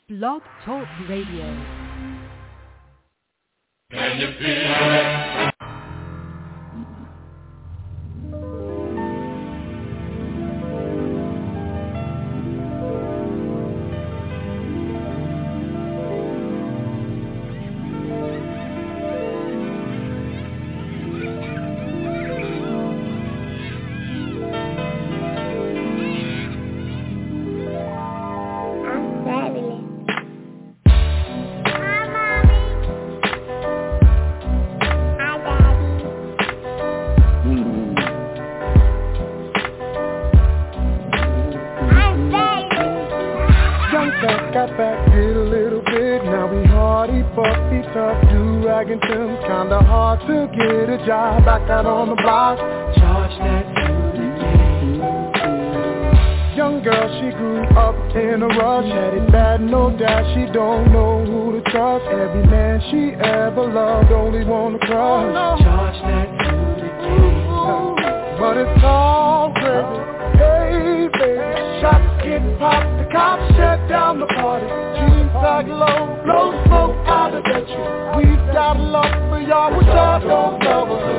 Blog Talk Radio. Can you feel it? Kinda hard to get a job back out on the block. Charge that to the game. Young girl, she grew up in a rush. Had it bad, no doubt. She don't know who to trust. Every man she ever loved only wanna crush. Charge that to the game. But it's all crazy. Hey, baby, shots get popped. The cops shut down the party. Jeans tag low, blow smoke out of that shit. We've got love for y'all, which I don't love us.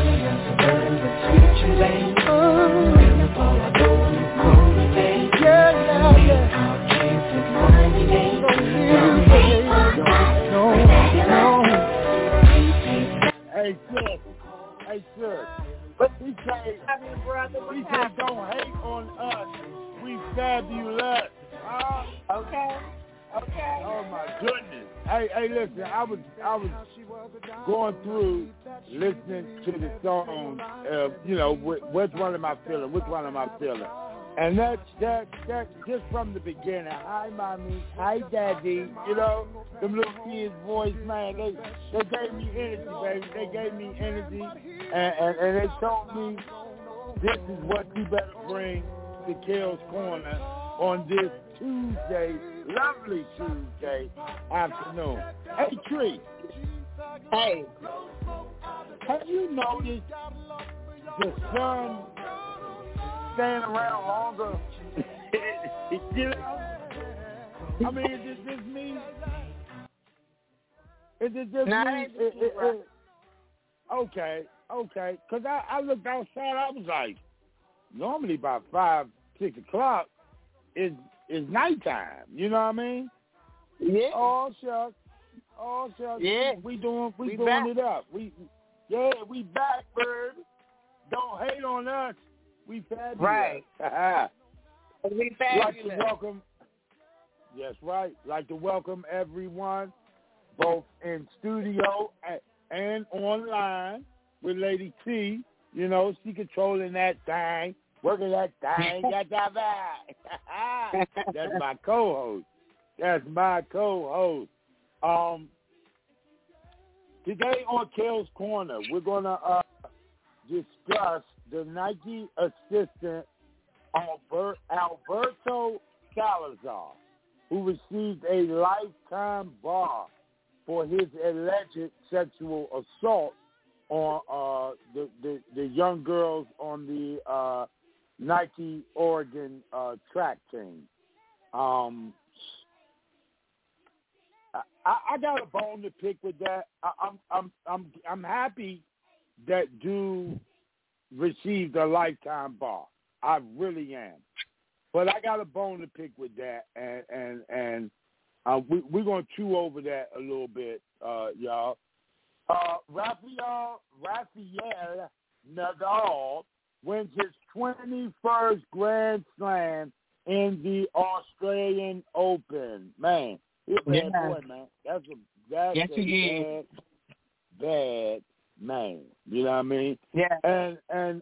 Hey, sir. But he said, don't hate on us. We fabulous. Okay. Oh my goodness. Hey, listen. I was going through listening to the song. Which one am I feeling? And that just from the beginning. Hi, mommy. Hi, daddy. Them little kids' voice, man. They gave me energy, baby. They gave me energy, and they told me this is what you better bring to Kel's Corner on this Tuesday, lovely Tuesday afternoon. Hey, Tree. Hey. Have you noticed the sun staying around longer? I mean, is it just me? Is it just me? Okay. Because I looked outside, I was like, normally by 5, 6 o'clock is nighttime. You know what I mean? Yeah. Oh shucks. Yeah. We doing it up. We back, bird. Don't hate on us. We fabulous. Right. We fabulous. Like to welcome. Yes, right. Like to welcome everyone, both in studio and online with Lady T. She controlling that thing, working that thing. That's my co-host. Today on Kel's Corner, we're gonna discuss the Nike assistant Alberto Salazar, who received a lifetime bar for his alleged sexual assault on the young girls on the Nike Oregon track team. I got a bone to pick with that. I'm happy that dude received a lifetime bar. I really am. But I got a bone to pick with that, and we're going to chew over that a little bit, y'all. Rafael Nadal wins his 21st Grand Slam in the Australian Open. Man, he's a bad boy, man. That's a bad man. You know what I mean? Yeah. And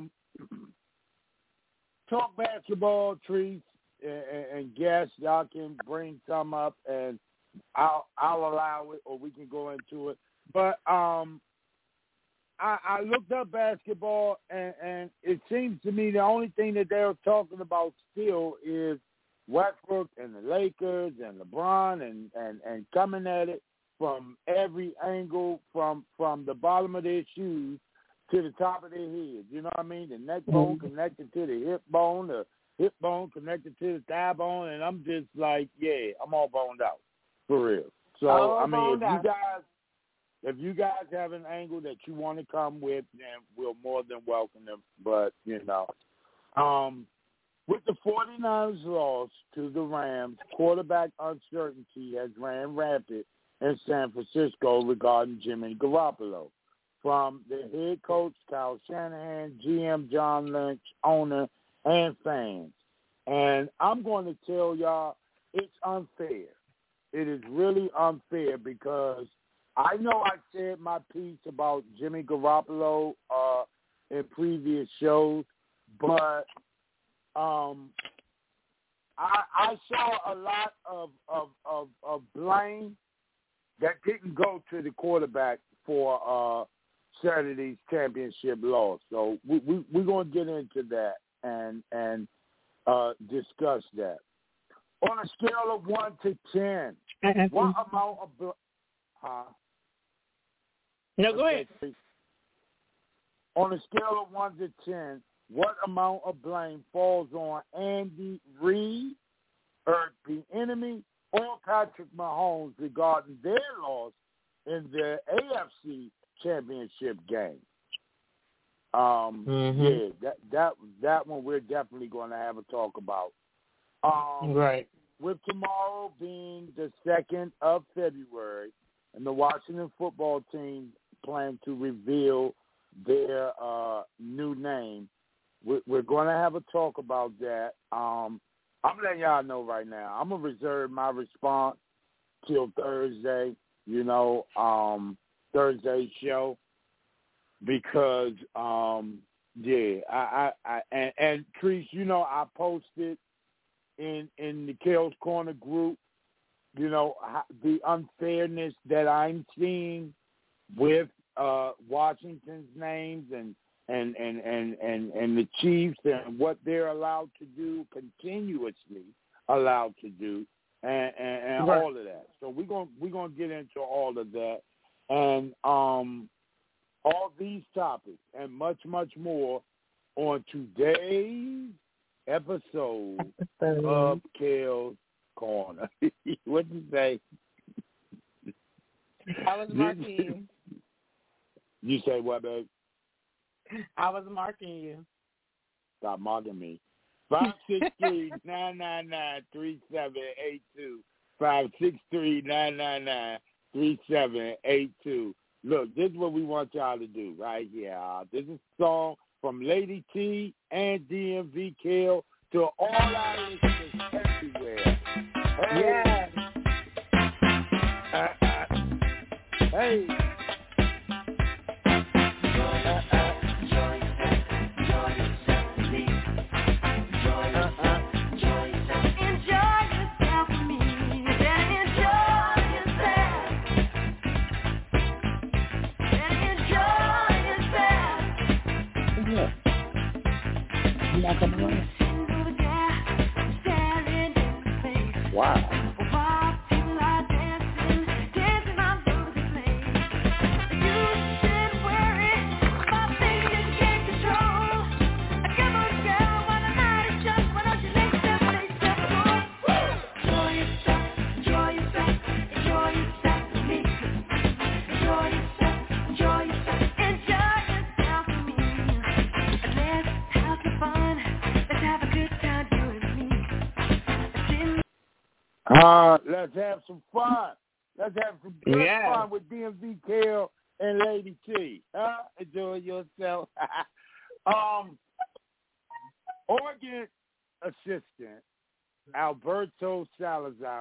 talk basketball, treats, and guests. Y'all can bring some up, and I'll allow it, or we can go into it. But I looked up basketball, and it seems to me the only thing that they're talking about still is Westbrook and the Lakers and LeBron and coming at it from every angle, from the bottom of their shoes to the top of their head. You know what I mean? The neck bone connected to the hip bone, hip bone connected to the thigh bone, and I'm just like, yeah, I'm all boned out for real. So all I mean, boned if you guys have an angle that you want to come with, then we'll more than welcome them. But with the 49ers loss to the Rams, quarterback uncertainty has ran rampant in San Francisco regarding Jimmy Garoppolo. From the head coach, Kyle Shanahan, GM John Lynch, owner, and fans. And I'm going to tell y'all, it's unfair. It is really unfair because I know I said my piece about Jimmy Garoppolo in previous shows, but I saw a lot of blame that didn't go to the quarterback for Saturday's championship loss. So we're going to get into that and discuss that. On a scale of 1 to 10, what amount of No, go ahead. On a scale of 1 to 10, what amount of blame falls on Andy Reid, or the enemy, or Patrick Mahomes regarding their loss in the AFC Championship game? Yeah, that one we're definitely going to have a talk about. Right. With tomorrow being the 2nd of February, and the Washington football team plan to reveal their new name, we're going to have a talk about that. I'm letting y'all know right now. I'm going to reserve my response till Thursday, Thursday's show, because, and Treese, I posted in the Kale's Corner group, the unfairness that I'm seeing with Washington's names and the Chiefs and what they're allowed to do, continuously allowed to do, and right. all of that. So we're gonna get into all of that, and all these topics and much more on today's episode of Kale's Corner. What'd you say? I was marking you. You say what, babe? I was marking you. Stop marking me. 563-999-3782. 563-999-3782. Look, this is what we want y'all to do right here. This is a song from Lady T and DMV Kale to all our listeners everywhere. Hey. Yeah. Hey. Wow. Let's have some fun. Let's have some good fun with DMV Kale and Lady T. Enjoy yourself. Oregon assistant Alberto Salazar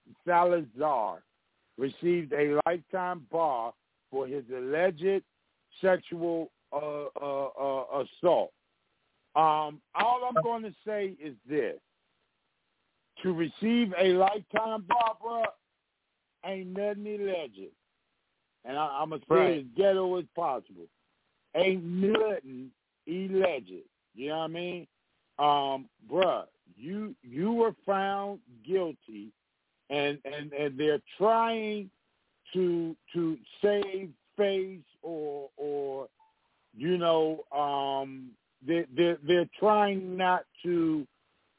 received a lifetime bar for his alleged sexual assault. All I'm going to say is this. To receive a lifetime bar, bro, ain't nothing alleged. And I'm going to say as ghetto as possible. Ain't nothing alleged. You know what I mean? Bruh, you were found guilty, and they're trying to save face or they're trying not to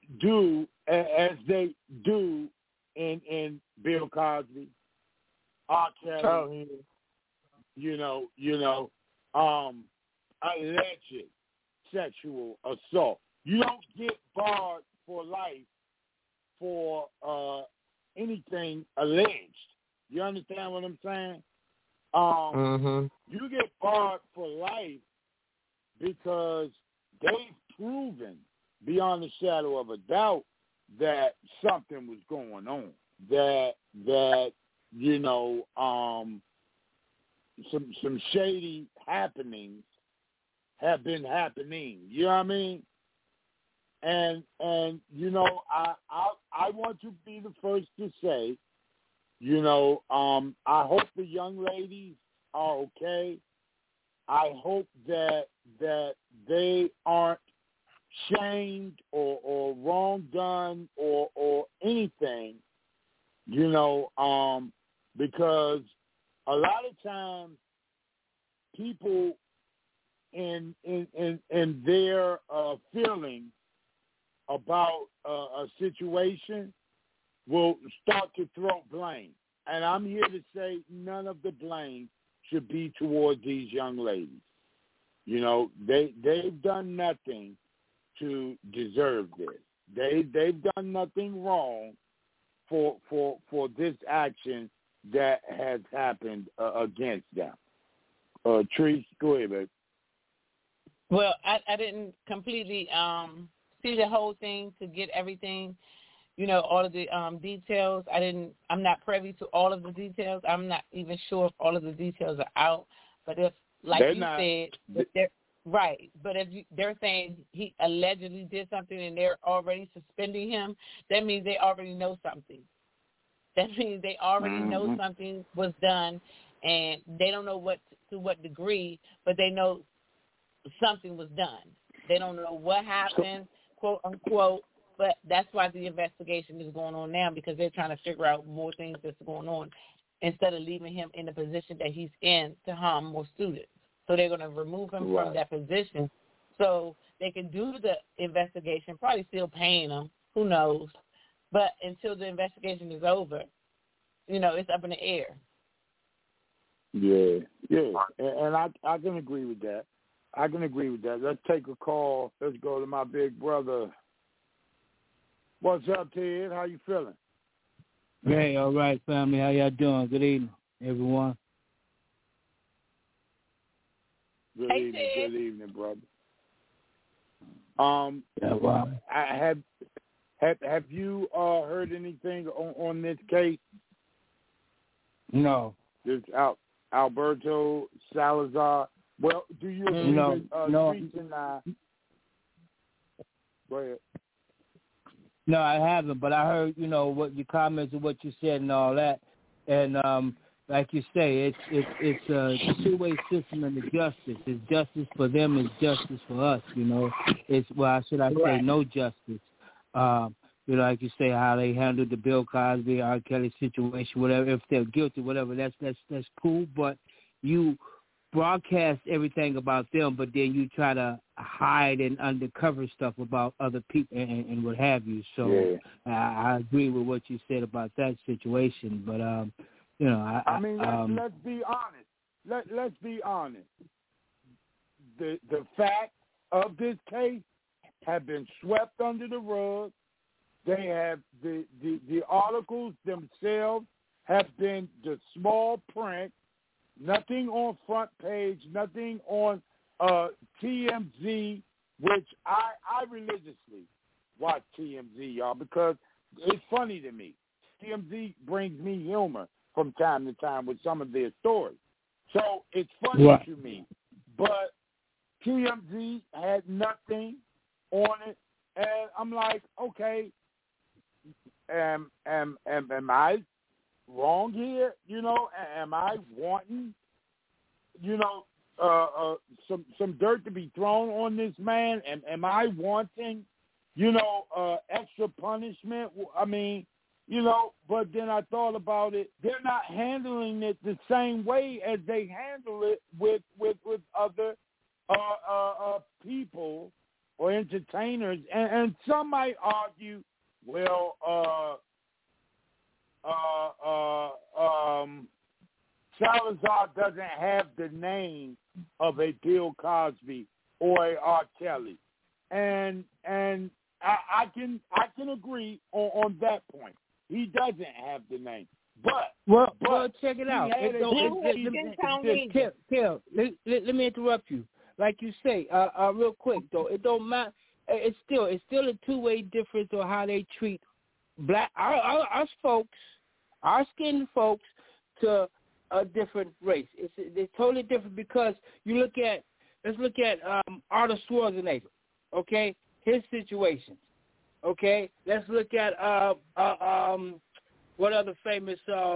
do as they do in Bill Cosby, R. Kelly, alleged sexual assault. You don't get barred for life for anything alleged. You understand what I'm saying? You get barred for life because they've proven beyond a shadow of a doubt that something was going on. That some shady happenings have been happening. You know what I mean? And I want to be the first to say, I hope the young ladies are okay. I hope that they aren't shamed or wrong done or anything, because a lot of times people in their feelings about a situation will start to throw blame. And I'm here to say none of the blame should be towards these young ladies. They've done nothing to deserve this. They've done nothing wrong for this action that has happened against them. Treese, go ahead, babe. Well, I didn't completely see the whole thing to get everything, all of the details. I'm not privy to all of the details. I'm not even sure if all of the details are out. But if, like you said, they're right. But if they're saying he allegedly did something and they're already suspending him, that means they already know something. That means they already know something was done, and they don't know to what degree, but they know something was done. They don't know what happened, quote unquote, but that's why the investigation is going on now, because they're trying to figure out more things that's going on instead of leaving him in the position that he's in to harm more students. So they're going to remove him from that position so they can do the investigation, probably still paying him, who knows. But until the investigation is over, it's up in the air. Yeah. And I can agree with that. Let's take a call. Let's go to my big brother. What's up, Ted? How you feeling? Hey, all right, family. How y'all doing? Good evening, everyone. Good evening, brother. Have you heard anything on this case? No. This Alberto Salazar. Well, do you agree with Treese and I? Go ahead. No, I haven't, but I heard, what your comments and what you said and all that. And like you say, it's a two-way system in the justice. It's justice for them, it's justice for us, It's, should I say, no justice. Like you say, how they handled the Bill Cosby, R. Kelly situation, whatever, if they're guilty, whatever, that's cool. But you broadcast everything about them, but then you try to hide and undercover stuff about other people and what have you. So I agree with what you said about that situation. But let's be honest. Let's be honest. The facts of this case have been swept under the rug. They have the articles themselves have been the small print. Nothing on front page, nothing on TMZ, which I religiously watch TMZ, y'all, because it's funny to me. TMZ brings me humor from time to time with some of their stories. So it's funny to me. But TMZ had nothing on it, and I'm like, okay, am I wrong here? Am I wanting, some dirt to be thrown on this man? Am I wanting, extra punishment? I mean, but then I thought about it. They're not handling it the same way as they handle it with other people or entertainers, and some might argue, well, Salazar doesn't have the name of a Bill Cosby or a R. Kelly, and I can agree on that point. He doesn't have the name, but check it out. Let me interrupt you. Like you say, real quick though, it don't matter. It's still a two-way difference on how they treat black us folks, our skinned folks, to a different race. It's totally different because let's look at Arnold Schwarzenegger, okay, his situation, okay. Let's look at what other famous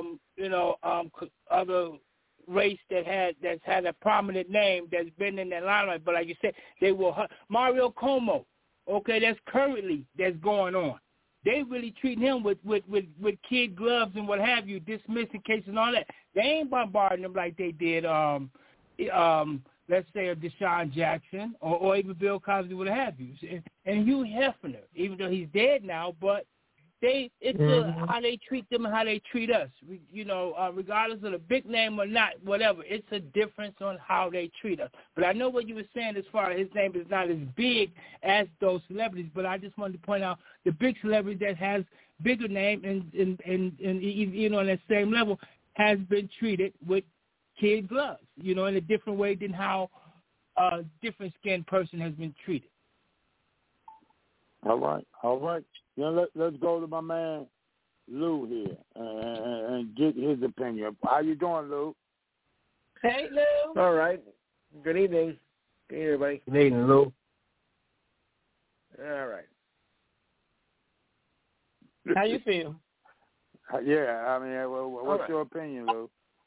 other race that's had a prominent name that's been in the limelight, but like you said, they will Mario Cuomo, okay, that's going on. They really treat him with kid gloves and what have you, dismissing cases and all that. They ain't bombarding them like they did, let's say, a Deshaun Jackson or even Bill Cosby, what have you. And Hugh Hefner, even though he's dead now, but how they treat them and how they treat us. Regardless of the big name or not, whatever, it's a difference on how they treat us. But I know what you were saying as far as his name is not as big as those celebrities, but I just wanted to point out the big celebrity that has bigger name and on that same level has been treated with kid gloves, in a different way than how a different skinned person has been treated. All right. Let's go to my man Lou here and get his opinion. How you doing, Lou? Hey, Lou. All right. Good evening. Good evening, everybody. Good evening, Lou. All right. How you feel? Yeah, I mean, what's your opinion, Lou?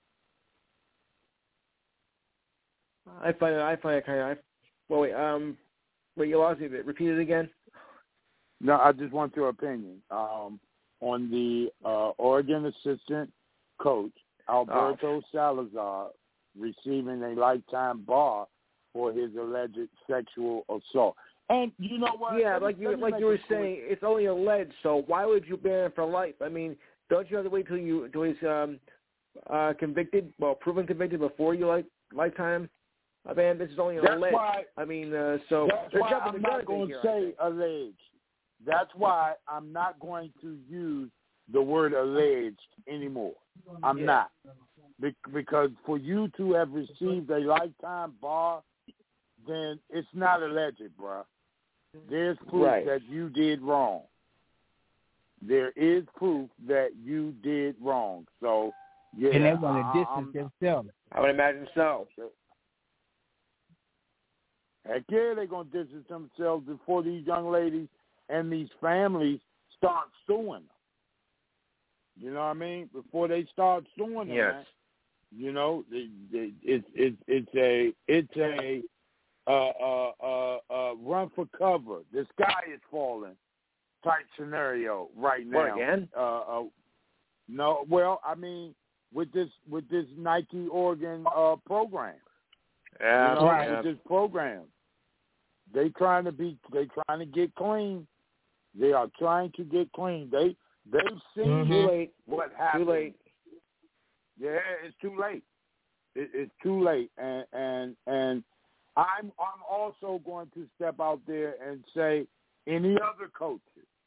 I find it kind of. Well, wait, you lost me a bit. Repeat it again. No, I just want your opinion on the Oregon assistant coach, Alberto Salazar, receiving a lifetime bar for his alleged sexual assault. And you know what? Yeah, like you were saying, it's only alleged, so why would you ban him for life? I mean, don't you have to wait till he's convicted, proven convicted before you lifetime ban? This is only alleged. I mean, so that's why I'm not going to say alleged. That's why I'm not going to use the word alleged anymore. I'm not. Because for you to have received a lifetime bar, then it's not alleged, bro. There's proof that you did wrong. There is proof that you did wrong. So, yeah. And they want to distance themselves. I would imagine so. Heck yeah, they're going to distance themselves before these young ladies and these families start suing them. You know what I mean? Before they start suing them, man, it's a run for cover. The sky is falling type scenario right now. What, again? No, well, I mean, with this Nike Oregon program. Yeah, with this program, they trying to get clean. They are trying to get clean. They've seen what happened. Too late. Yeah, it's too late. It's too late. And I'm also going to step out there and say any other coaches,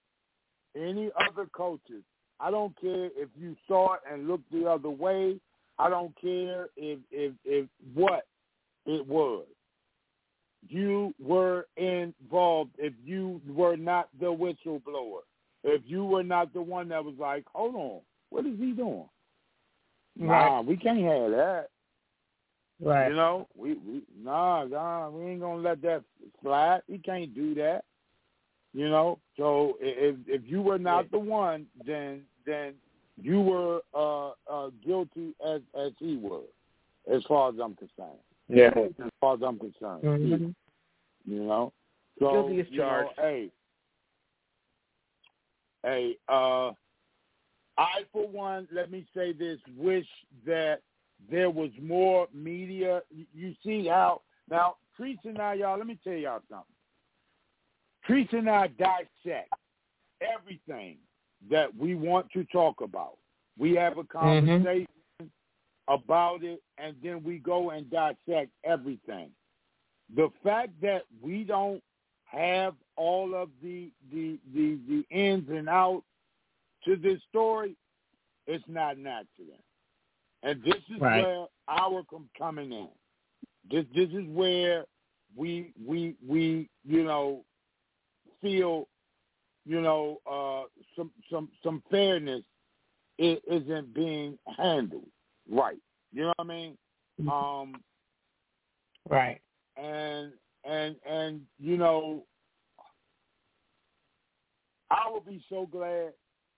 I don't care if you saw it and looked the other way. I don't care if what it was. You were involved. If you were not the whistleblower, if you were not the one that was like, hold on, what is he doing? Right. Nah, we can't have that. Right. We ain't gonna let that slide. We can't do that. So if you were not the one, then you were guilty as he was, as far as I'm concerned. Yeah. As far as I'm concerned. Mm-hmm. So guilty as charged. I for one, let me say this, wish that there was more media. You see how now, Teresa, now y'all, let me tell y'all something. Treese and I dissect everything that we want to talk about. We have a conversation about it, and then we go and dissect everything. The fact that we don't have all of the ins and outs to this story, it's not an accident. And this is where our coming in. This is where we feel some fairness isn't being handled right. You know what I mean? Right. And I will be so glad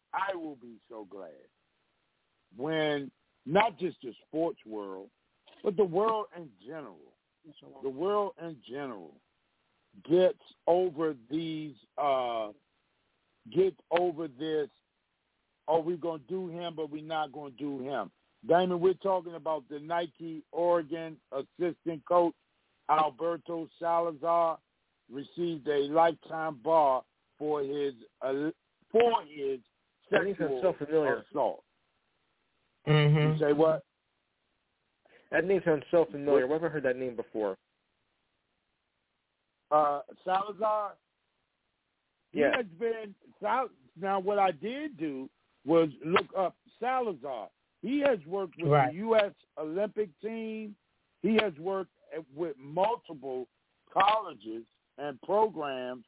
when not just the sports world, but the world in general gets over this, we're going to do him, but we're not going to do him. Damon, we're talking about the Nike Oregon assistant coach, Alberto Salazar, received a lifetime bar for his sexual assault. You say what? That name sounds so familiar. Where have I heard that name before? Salazar? Yeah. He has been now what I did do was look up Salazar. He has worked with the U.S. Olympic team. He has worked with multiple colleges and programs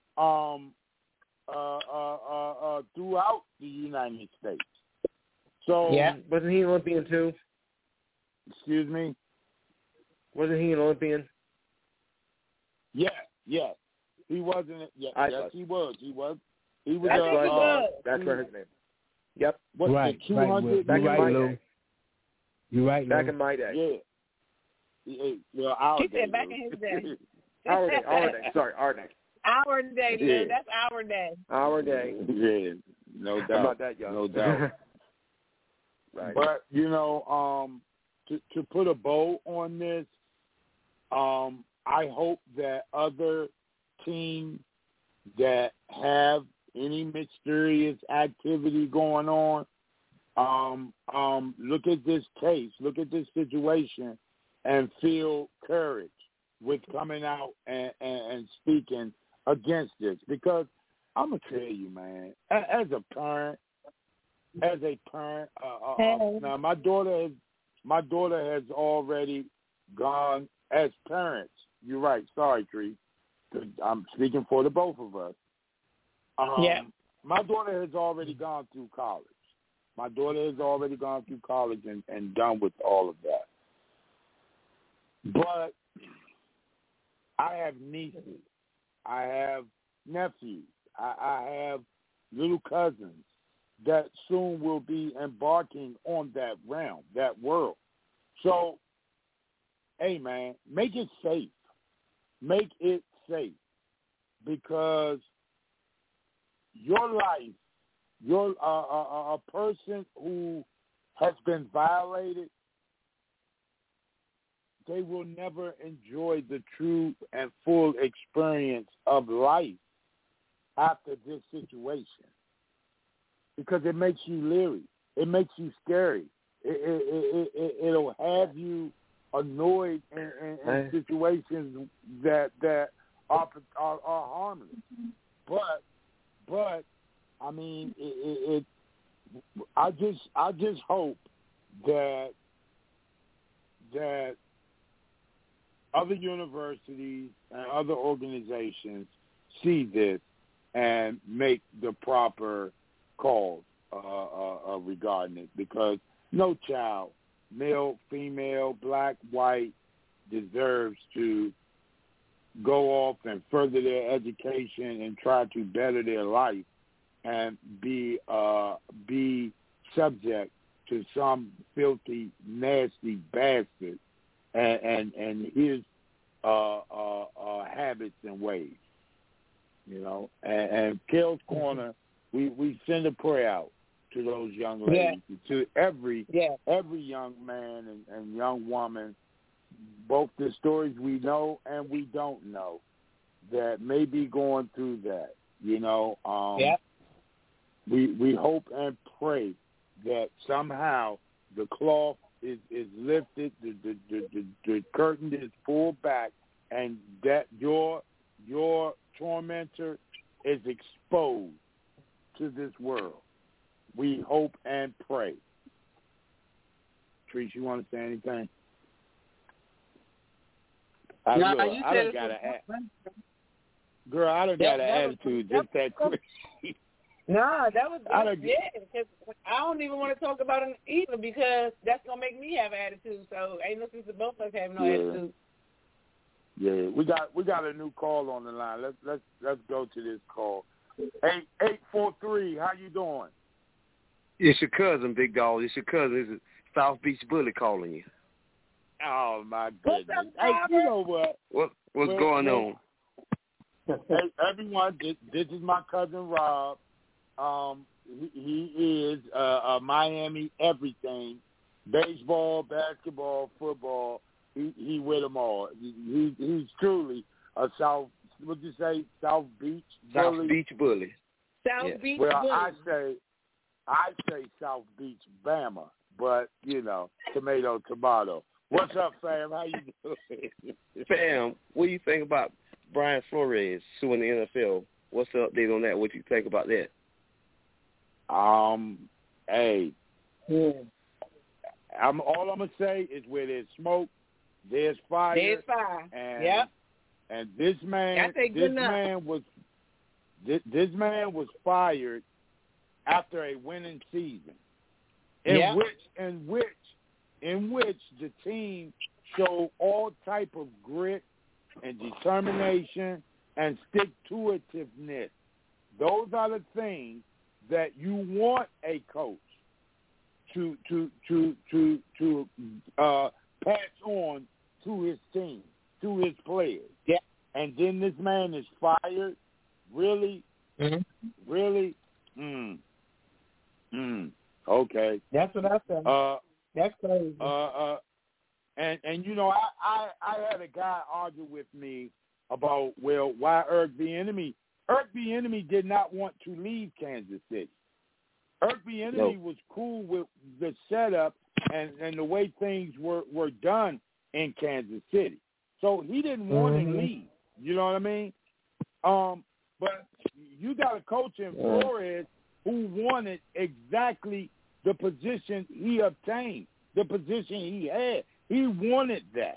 throughout the United States. So wasn't he an Olympian too? Excuse me? Wasn't he an Olympian? Yes. He wasn't. Yes, he was. He was. That's where his name. Yep. Right. 200 back in my day. You're right, back in my day. Yeah. Our day. Back in his day. Our day. Sorry, our day. Our day, man. That's our day. Our day. Yeah. No doubt. I'm not that young. No doubt. Right. But to put a bow on this, I hope that other teams that have any mysterious activity going on, look at this case, look at this situation, and feel courage with coming out and speaking against this. Because I'm gonna tell you, man, as a parent, now my daughter has already gone as parents. You're right. Sorry, Tree. I'm speaking for the both of us. My daughter has already gone through college. And done with all of that. But I have nieces. I have nephews. I have little cousins that soon will be embarking on that realm, that world. So, hey, man, make it safe. Make it safe. Because your life, a person who has been violated, they will never enjoy the true and full experience of life after this situation. Because it makes you leery. It makes you scary. It'll have you annoyed in situations that are harmless. But I mean, I just hope that other universities and other organizations see this and make the proper calls regarding it, because no child, male, female, black, white, deserves to go off and further their education and try to better their life and be subject to some filthy, nasty bastard and his habits and ways, And Kel's Corner, we send a prayer out to those young ladies, to every young man and young woman, both the stories we know and we don't know. that may be going through that. You know, yeah. we hope and pray that somehow the cloth is lifted, the curtain is pulled back, and that your tormentor is exposed to this world. We hope and pray. Trish, you want to say anything? I done got an attitude just that quick. No, that was good. Because I don't even want to talk about it either because that's gonna make me have an attitude. So ain't no sense of both of us having no attitude. Yeah, we got a new call on the line. Let's go to this call. 843, how you doing? It's your cousin, Big Dog. It's your cousin. It's South Beach Bully calling you. Oh my goodness! Hey, you know what? What's going on? Hey, everyone, this is my cousin Rob. He is a Miami everything, baseball, basketball, football. He with them all. He's truly a South. What'd you say? South Beach Bully. South Beach Bully. South Beach Bully. Bully. I say South Beach Bama, but you know, tomato. What's up, fam? How you doing? Fam, what do you think about Brian Flores suing the NFL? What's the update on that? What do you think about that? Hey, all I'm gonna say is where there's smoke, there's fire. There's fire. And this man was fired after a winning season, in which the team showed all type of grit and determination and stick-to-itiveness. Those are the things that you want a coach to pass on to his team, to his players. Yeah. And then this man is fired. Really? Mm-hmm. Really? Okay. That's what I said. That's crazy. And you know, I had a guy argue with me about, well, why Eric Bieniemy? Eric Bieniemy did not want to leave Kansas City. Eric Bieniemy was cool with the setup and the way things were done in Kansas City. So he didn't want to leave. You know what I mean? But you got a coach in Flores who wanted exactly the position he obtained, the position he had. He wanted that.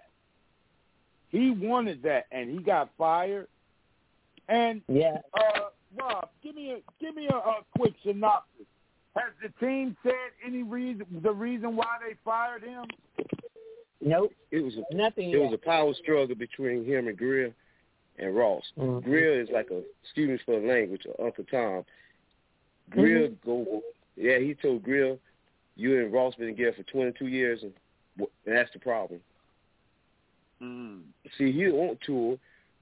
And he got fired. And Rob, give me a quick synopsis. Has the team said the reason why they fired him? Nope. It was nothing. It was a power struggle between him and Greer and Ross. Mm-hmm. Greer is like a student for the language, or Uncle Tom. Greer he told Greer, you and Ross been together for 22 years, and that's the problem. See, he didn't want tour.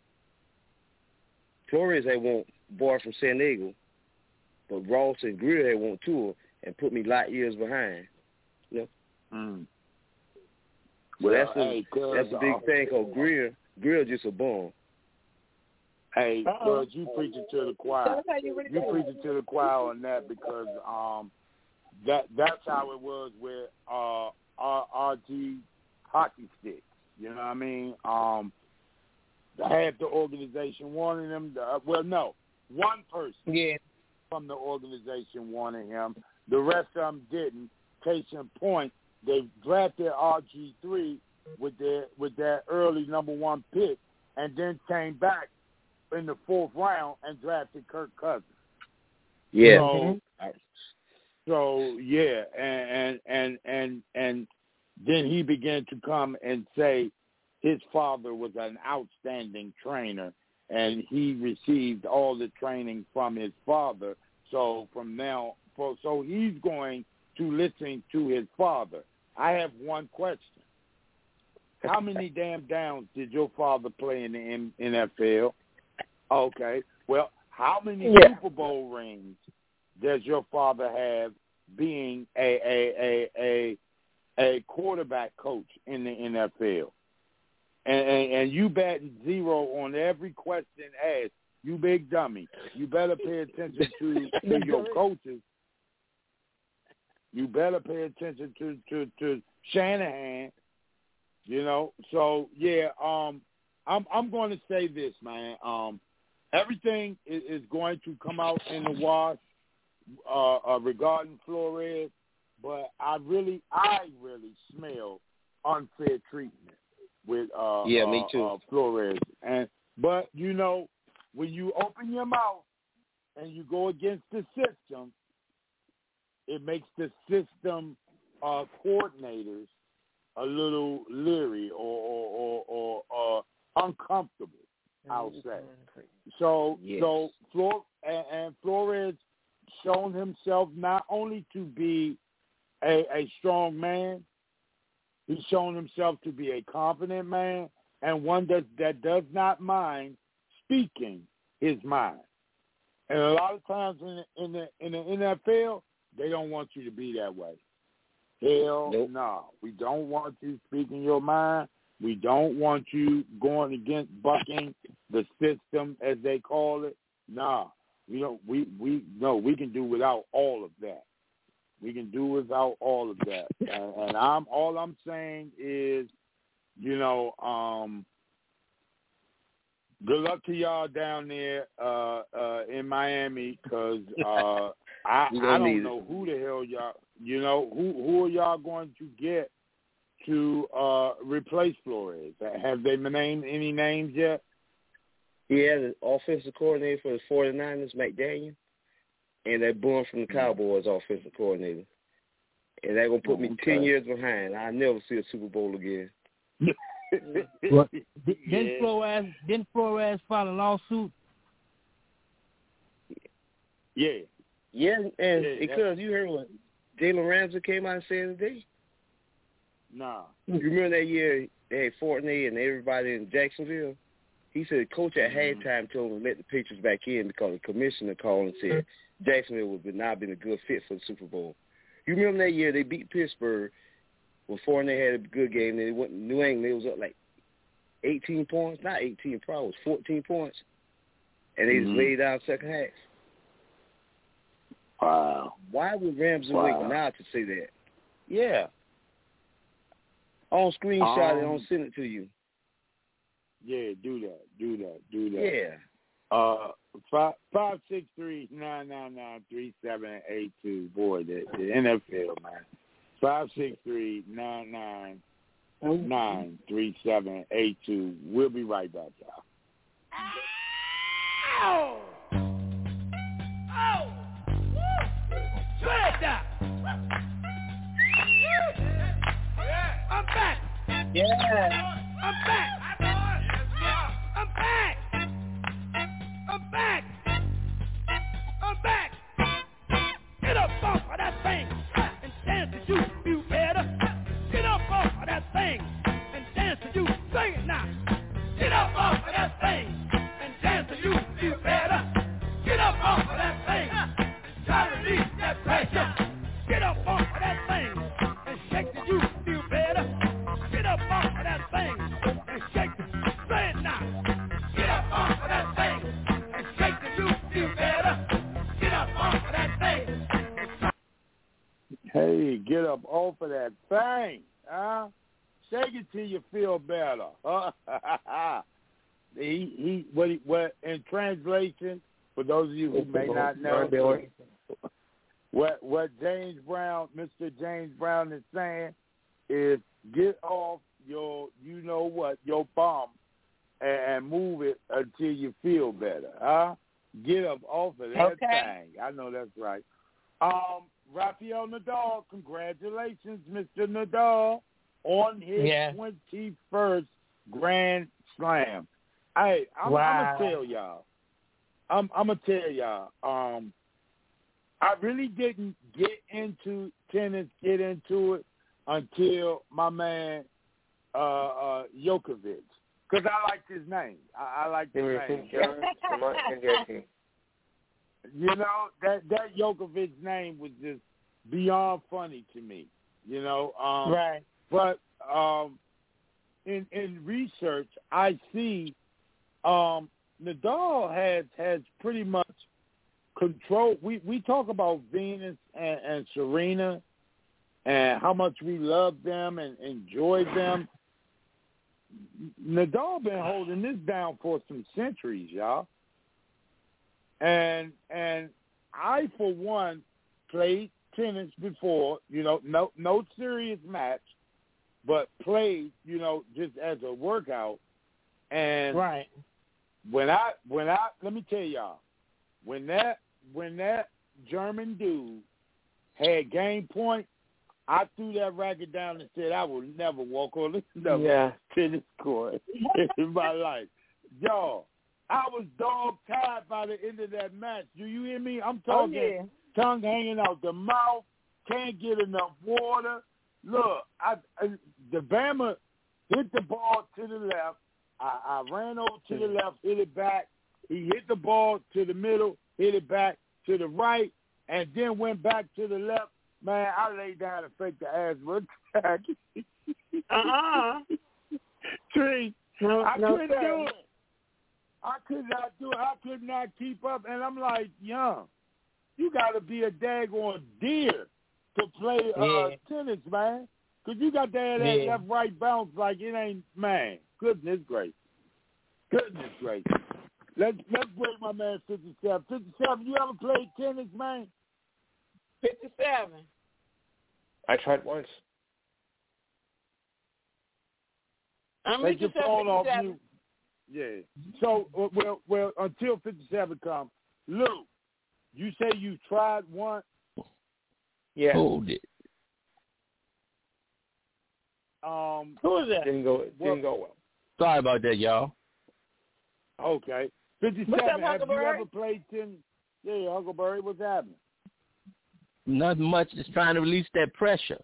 Flores had want boy from San Diego, but Ross and Greer had want tour and put me light years behind. You know? Well, that's a big thing called Greer. Greer just a bum. Hey, George, you preaching to the choir. You preaching to the choir on that because that's how it was with RG Hockey Sticks. You know what I mean? Half the organization wanted him. One person from the organization wanted him. The rest of them didn't. Case in point, they drafted RG3 with their early number 1 pick, and then came back in the 4th round and drafted Kirk Cousins. Yeah. So and then he began to come and say his father was an outstanding trainer, and he received all the training from his father. So so he's going to listen to his father. I have one question. How many damn downs did your father play in the NFL? Okay. Well, how many Super Bowl rings does your father have being a quarterback coach in the NFL? and you batting 0 on every question asked. You big dummy. You better pay attention to your coaches. You better pay attention to Shanahan. You know. So yeah, I'm going to say this, man. Everything is going to come out in the wash regarding Flores, but I really smell unfair treatment with me too. Flores. But you know, when you open your mouth and you go against the system, it makes the system coordinators a little leery or uncomfortable, I'll say. So Flores shown himself not only to be a strong man, he's shown himself to be a confident man and one that does not mind speaking his mind. And a lot of times in the NFL, they don't want you to be that way. Hell no. We don't want you speaking your mind. We don't want you going against bucking the system, as they call it. Nah. We can do without all of that. We can do without all of that. And all I'm saying is, you know, good luck to y'all down there in Miami, because I don't know who the hell y'all, you know, who are y'all going to get to replace Flores? Have they named any names yet? Yeah, the offensive coordinator for the 49ers, McDaniel, and that boy from the Cowboys offensive coordinator. And they're going to put me 10 years behind. I'll never see a Super Bowl again. Well, didn't Flores file a lawsuit? Yeah. Yeah, and because you heard what Jalen Ramsey came out and said today? Nah. You remember that year they had Fortney and everybody in Jacksonville? He said the coach at halftime told him to let the Patriots back in because the commissioner called and said Jacksonville would not been a good fit for the Super Bowl. You remember that year they beat Pittsburgh when Fortney had a good game, and they went to New England, it was up like 18 points. Not 18, probably it was 14 points. And they just laid down second half. Wow. Why would Ramsey wait now to say that? Yeah. On screenshot it, I'll send it to you. Yeah, do that. Yeah. 563-999-3782. Boy, the NFL, man. 563-999-3782. We'll be right back, y'all. Ow! Oh! Sweat that! I'm back! Yeah. I'm back! I'm back! I'm back! I'm back! Get up off of that thing and dance to you better. Get up off of that thing and dance to you. Sing it now. Get up off of that thing and dance to you better. Get up off of that thing and try to release that pressure. Get up off of that thing and shake the you feel better. Get up off of that thing and shake the, say it now. Get up off of that thing and shake the you feel better. Get up off of that thing. Hey, get up off of that thing, huh? Shake it till you feel better. What in translation, for those of you who may not know, what James Brown, Mr. James Brown is saying is get off your, you know what, your bum and move it until you feel better, huh? Get up off of that thing. I know that's right. Rafael Nadal, congratulations, Mr. Nadal, on his 21st Grand Slam. Hey, I'm gonna tell y'all. I'm gonna tell y'all. I really didn't get into tennis, get into it until my man Djokovic, because I liked his name. I liked his name. You know, that Djokovic's name was just beyond funny to me. You know, right. But in research, I see Nadal has pretty much control. We talk about Venus and Serena and how much we love them and enjoy them. Nadal been holding this down for some centuries, y'all. And I, for one, played tennis before, no serious match, but played, just as a workout. And right. When I let me tell y'all, when that German dude had game point, I threw that racket down and said I will never walk on another tennis court in my life. Y'all, I was dog tired by the end of that match. Do you hear me? I'm talking tongue hanging out the mouth, can't get enough water. Look, the Bama hit the ball to the left. I ran over to the left, hit it back. He hit the ball to the middle, hit it back to the right, and then went back to the left. Man, I laid down and faked the asthma attack. Tree, I couldn't do it. I could not do it. I could not keep up. And I'm like, Young, you got to be a daggone deer to play tennis, man. Because you got that left-right bounce like it ain't, man. Goodness gracious. Goodness gracious. Let's break my man 57. 57, you ever played tennis, man? 57. I tried once. Take your phone off mute. Yeah. So, well, until 57 comes, Lou, you say you tried once? Yeah. Hold it. Who is that? Didn't go well. Sorry about that, y'all. Okay. 57, what's up, have you ever played tennis? Yeah, Huckleberry, what's happening? Nothing much. Just trying to release that pressure.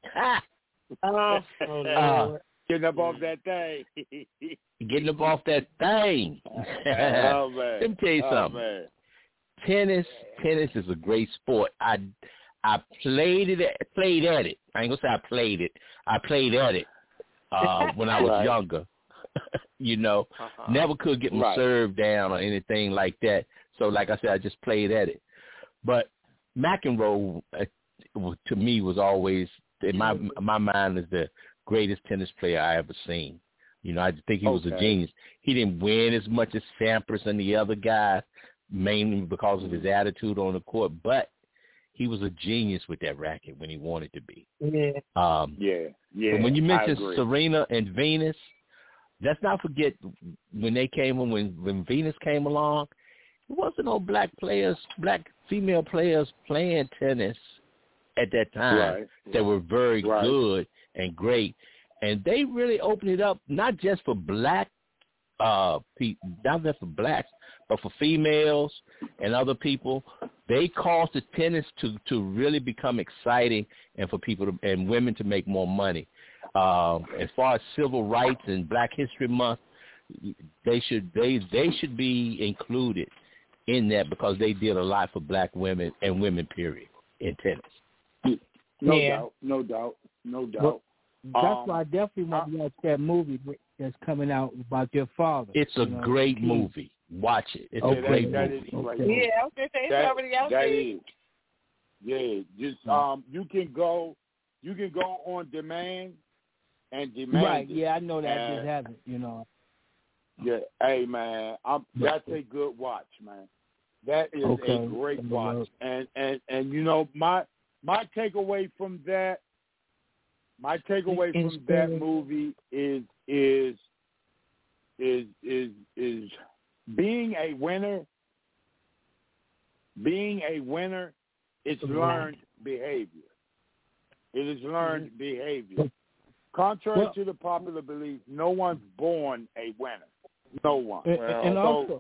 Getting up off that thing. Getting up off that thing. Oh, man. Let me tell you something. Man. Tennis is a great sport. I played at it. I ain't gonna say I played it. I played at it when I was younger. Never could get my serve down or anything like that. So, like I said, I just played at it. But McEnroe, to me, was always in my mind is the greatest tennis player I ever seen. I just think he was a genius. He didn't win as much as Sampras and the other guys, mainly because of his attitude on the court, but he was a genius with that racket when he wanted to be. Yeah. But when you mentioned Serena and Venus, let's not forget when they came when Venus came along, there wasn't no black female players playing tennis at that time that were very good and great. And they really opened it up not just for black people, not just for blacks, but for females and other people. They caused the tennis to really become exciting and for people and women to make more money. As far as civil rights and Black History Month, they should be included in that because they did a lot for black women and women, period, in tennis. No doubt. Well, that's why I definitely want to watch that movie that's coming out about your father. It's a great movie. Watch it. It's a great movie. Yeah, I was going to say it's already out there. Yeah, just you can go on demand and demand. Right. Yeah, I know that just hasn't. Yeah. Hey, man, that's a good watch, man. That is a great watch, and my takeaway from that. My takeaway from that movie is being a winner. Being a winner is learned behavior. It is learned behavior. Contrary to the popular belief, no one's born a winner. No one. And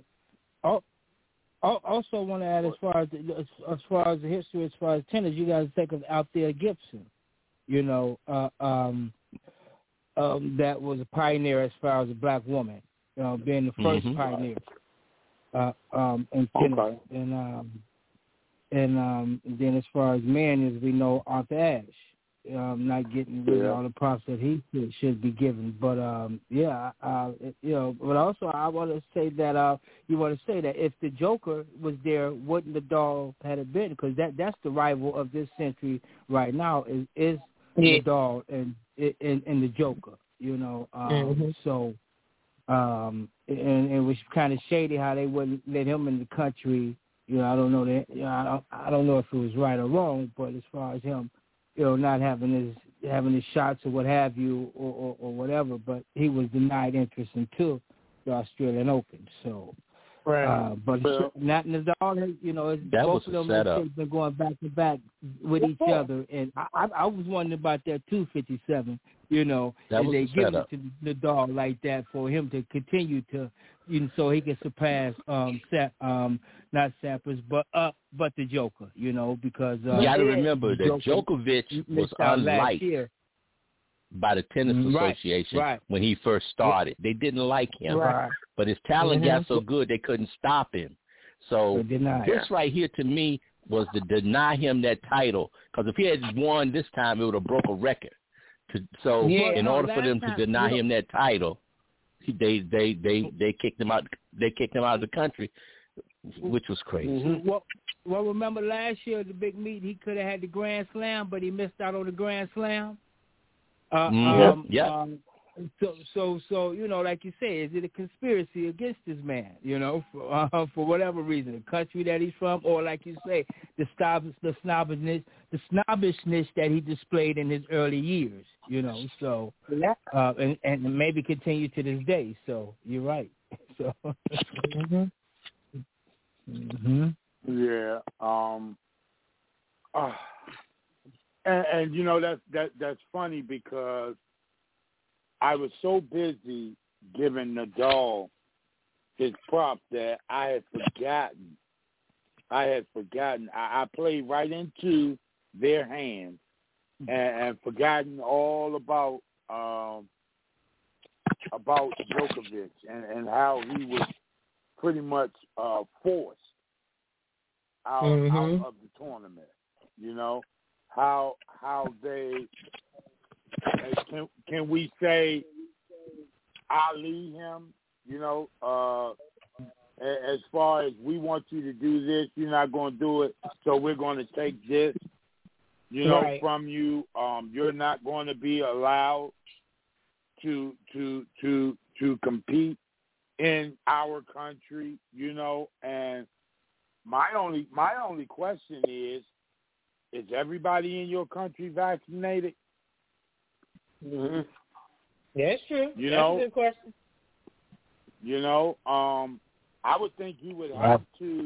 also want to add as far as the history, as far as tennis, you guys think of Althea Gibson. That was a pioneer as far as a black woman, being the first pioneer in tennis. And then as far as men, as we know, Arthur Ashe, not getting really all the props that he should be given. But but also I want to say that if the Joker was there, wouldn't the Doll had it been? Because that's the rival of this century right now is the Doll and the Joker. So. And it was kind of shady how they wouldn't let him in the country. I don't know that. I don't know if it was right or wrong, but as far as him, not having his shots or what have you or whatever, but he was denied entrance into the Australian Open. So, right. But not Nadal. That both was of them have been going back to back with each other, and I was wondering about that too. 57. That they give it to Nadal like that for him to continue to, so he can surpass not Sampras, but the Joker, because you got to remember that Djokovic was unliked by the Tennis Association when he first started. They didn't like him, but his talent got so good they couldn't stop him. So this right here to me was to deny him that title, because if he had won this time, it would have broke a record. In order for them to deny him that title, they kicked him out. They kicked him out of the country, which was crazy. Mm-hmm. Well, remember last year at the big meet, he could have had the Grand Slam, but he missed out on the Grand Slam. So like you say, is it a conspiracy against this man? For whatever reason, the country that he's from, or like you say, the snobbishness that he displayed in his early years. So and maybe continue to this day. So you're right. So. Yeah. And that's funny because I was so busy giving Nadal his props that I had forgotten. I played right into their hands and forgotten all about Djokovic and how he was pretty much forced out of the tournament. How they can we say Ali him? As far as we want you to do this, you're not going to do it, so we're going to take this, from you. You're not going to be allowed to compete in our country, And my only question is everybody in your country vaccinated? Mm-hmm. Yeah, it's true. That's a good question. I would think you would have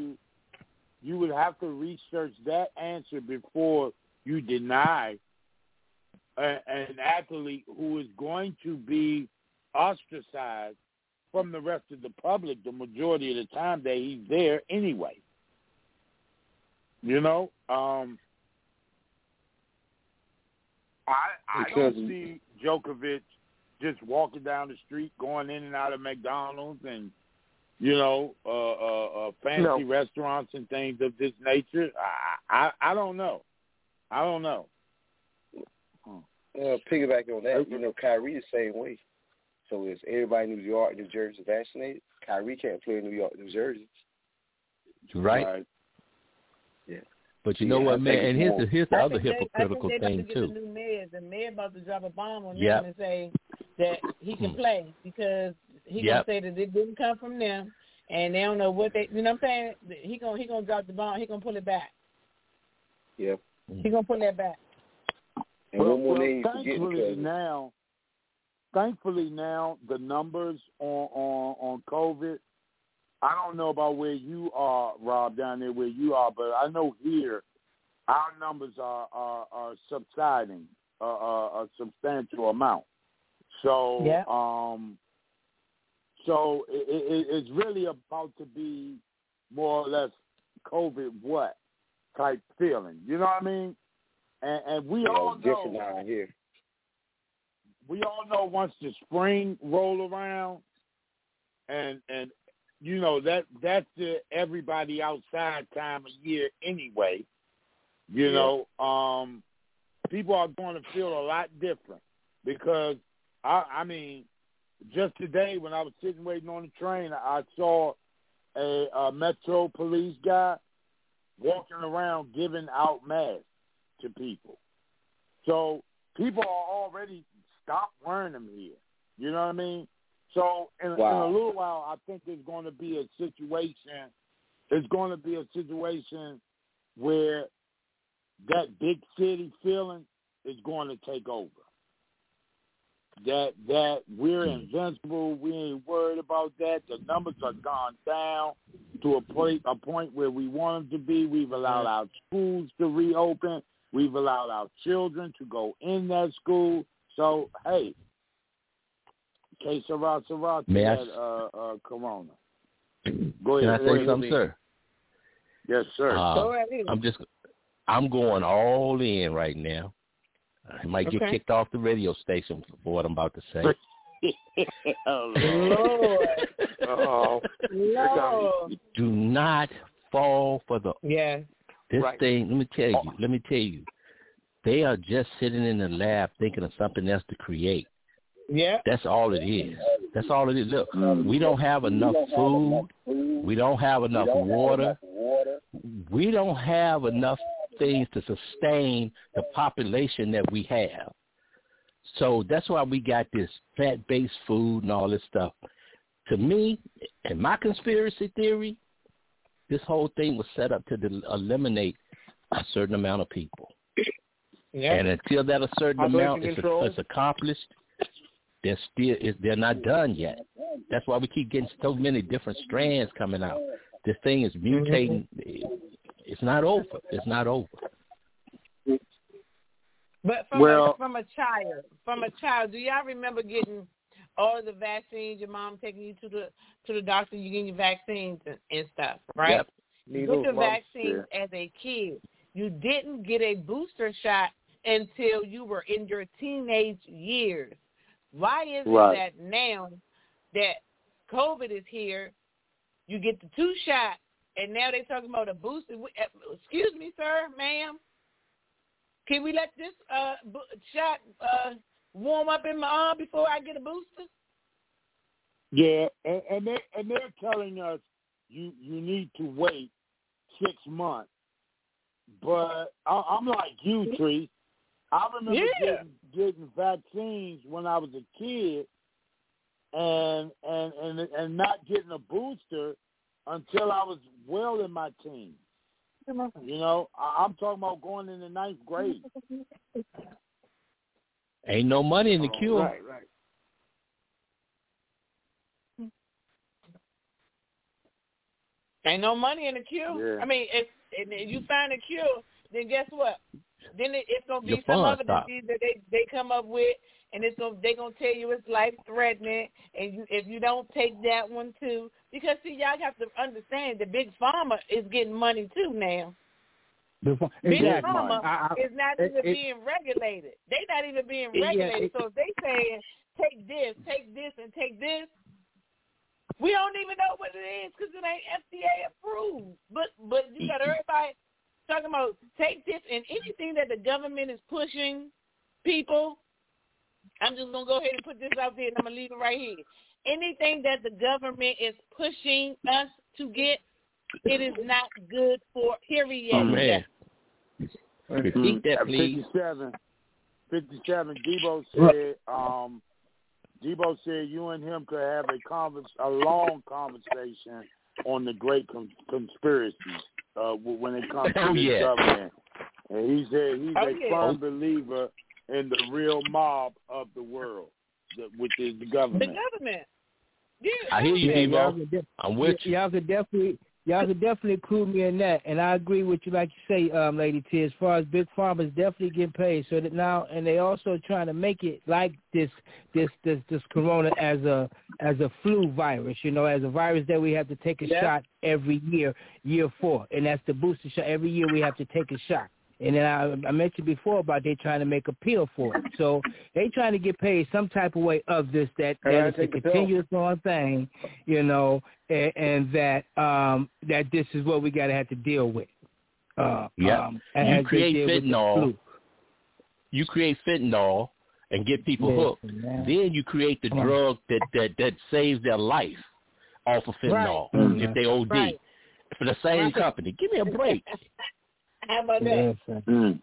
to research that answer before you deny an athlete who is going to be ostracized from the rest of the public the majority of the time that he's there anyway. I don't see Djokovic just walking down the street, going in and out of McDonald's and, fancy restaurants and things of this nature. I don't know. Piggyback on that, Kyrie the same way. So is everybody in New York, New Jersey vaccinated? Kyrie can't play in New York, New Jersey. Right. Yeah. But you know what, man? And here's the other hypocritical thing too. The new mayor, the mayor about to drop a bomb on them and say that he can play because he gonna say that it didn't come from them, and they don't know what they. You know what I'm saying? He gonna drop the bomb. He gonna pull it back. Yep. He gonna pull that back. And thankfully now the numbers on COVID. I don't know about where you are, Rob, down there where you are, but I know here our numbers are subsiding a substantial amount. So, so it's really about to be more or less COVID what type feeling. You know what I mean? And we all know down here. We all know once the spring roll around, and that's the everybody outside time of year anyway. people are going to feel a lot different because, I mean, just today when I was sitting waiting on the train, I saw a Metro police guy walking around giving out masks to people. So people are already stopped wearing them here. You know what I mean? So in a little while, I think there's going to be a situation. There's going to be a situation where that big city feeling is going to take over. That we're invincible. We ain't worried about that. The numbers are gone down to a point where we want them to be. We've allowed our schools to reopen. We've allowed our children to go in that school. So, hey, K. Sarat had corona. Go ahead. Can I say something, sir? Yes, sir. I'm going all in right now. I might get kicked off the radio station for what I'm about to say. Oh, Lord. Lord. Do not fall for this thing. Let me tell you. They are just sitting in the lab thinking of something else to create. Yeah. That's all it is. That's all it is. Look, we don't have enough food. We don't have enough water. We don't have enough things to sustain the population that we have. So that's why we got this fat-based food and all this stuff. To me, in my conspiracy theory, this whole thing was set up to eliminate a certain amount of people. Yeah. And until that a certain amount is accomplished, they're not done yet. That's why we keep getting so many different strands coming out. This thing is mutating. It's not over. It's not over. But from a child, do y'all remember getting all of the vaccines? Your mom taking you to the doctor, you getting your vaccines and stuff, right? Yep. You get your vaccines as a kid. You didn't get a booster shot until you were in your teenage years. Why is it that now that COVID is here, you get the 2 shots, and now they're talking about a booster? Excuse me, sir, ma'am. Can we let this shot warm up in my arm before I get a booster? Yeah, and they're telling us you need to wait 6 months. But I'm like you, Tree. I remember getting vaccines when I was a kid, and not getting a booster until I was well in my teens. You know, I'm talking about going in the 9th grade. Ain't no money in the cure. Right. Ain't no money in the cure. Yeah. I mean, if you find a cure, then guess what? Then it's gonna be some other disease that they come up with, and they're gonna tell you it's life threatening, and if you don't take that one too, because see, y'all have to understand the big pharma is getting money too now. Big pharma is not even being regulated. They're not even being regulated. So if they saying take this, and take this, we don't even know what it is because it ain't FDA approved. But you got everybody talking about take this, and anything that the government is pushing people, I'm just going to go ahead and put this out there, and I'm going to leave it right here. Anything that the government is pushing us to get, it is not good for, period. Oh, man. Repeat that, please. 57, Debo said you and him could have a long conversation on the great conspiracy when it comes to the government. And he said he's a firm believer in the real mob of the world, which is the government. The government. Yeah, I hear you, Debo. I'm with you. Y'all could definitely include me in that, and I agree with you, like you say, Lady T. As far as big pharma is definitely getting paid, so that now, and they also trying to make it like this corona as a flu virus, you know, as a virus that we have to take a shot every year 4, and that's the booster shot. Every year we have to take a shot. And then I mentioned before about they trying to make a pill for it. So they trying to get paid some type of way of this that is a continuous on thing, you know, and that this is what we got to have to deal with. You create fentanyl. you create fentanyl and get people hooked. Then you create the drug that saves their life off of fentanyl if they OD for the same company. Give me a break. How about that?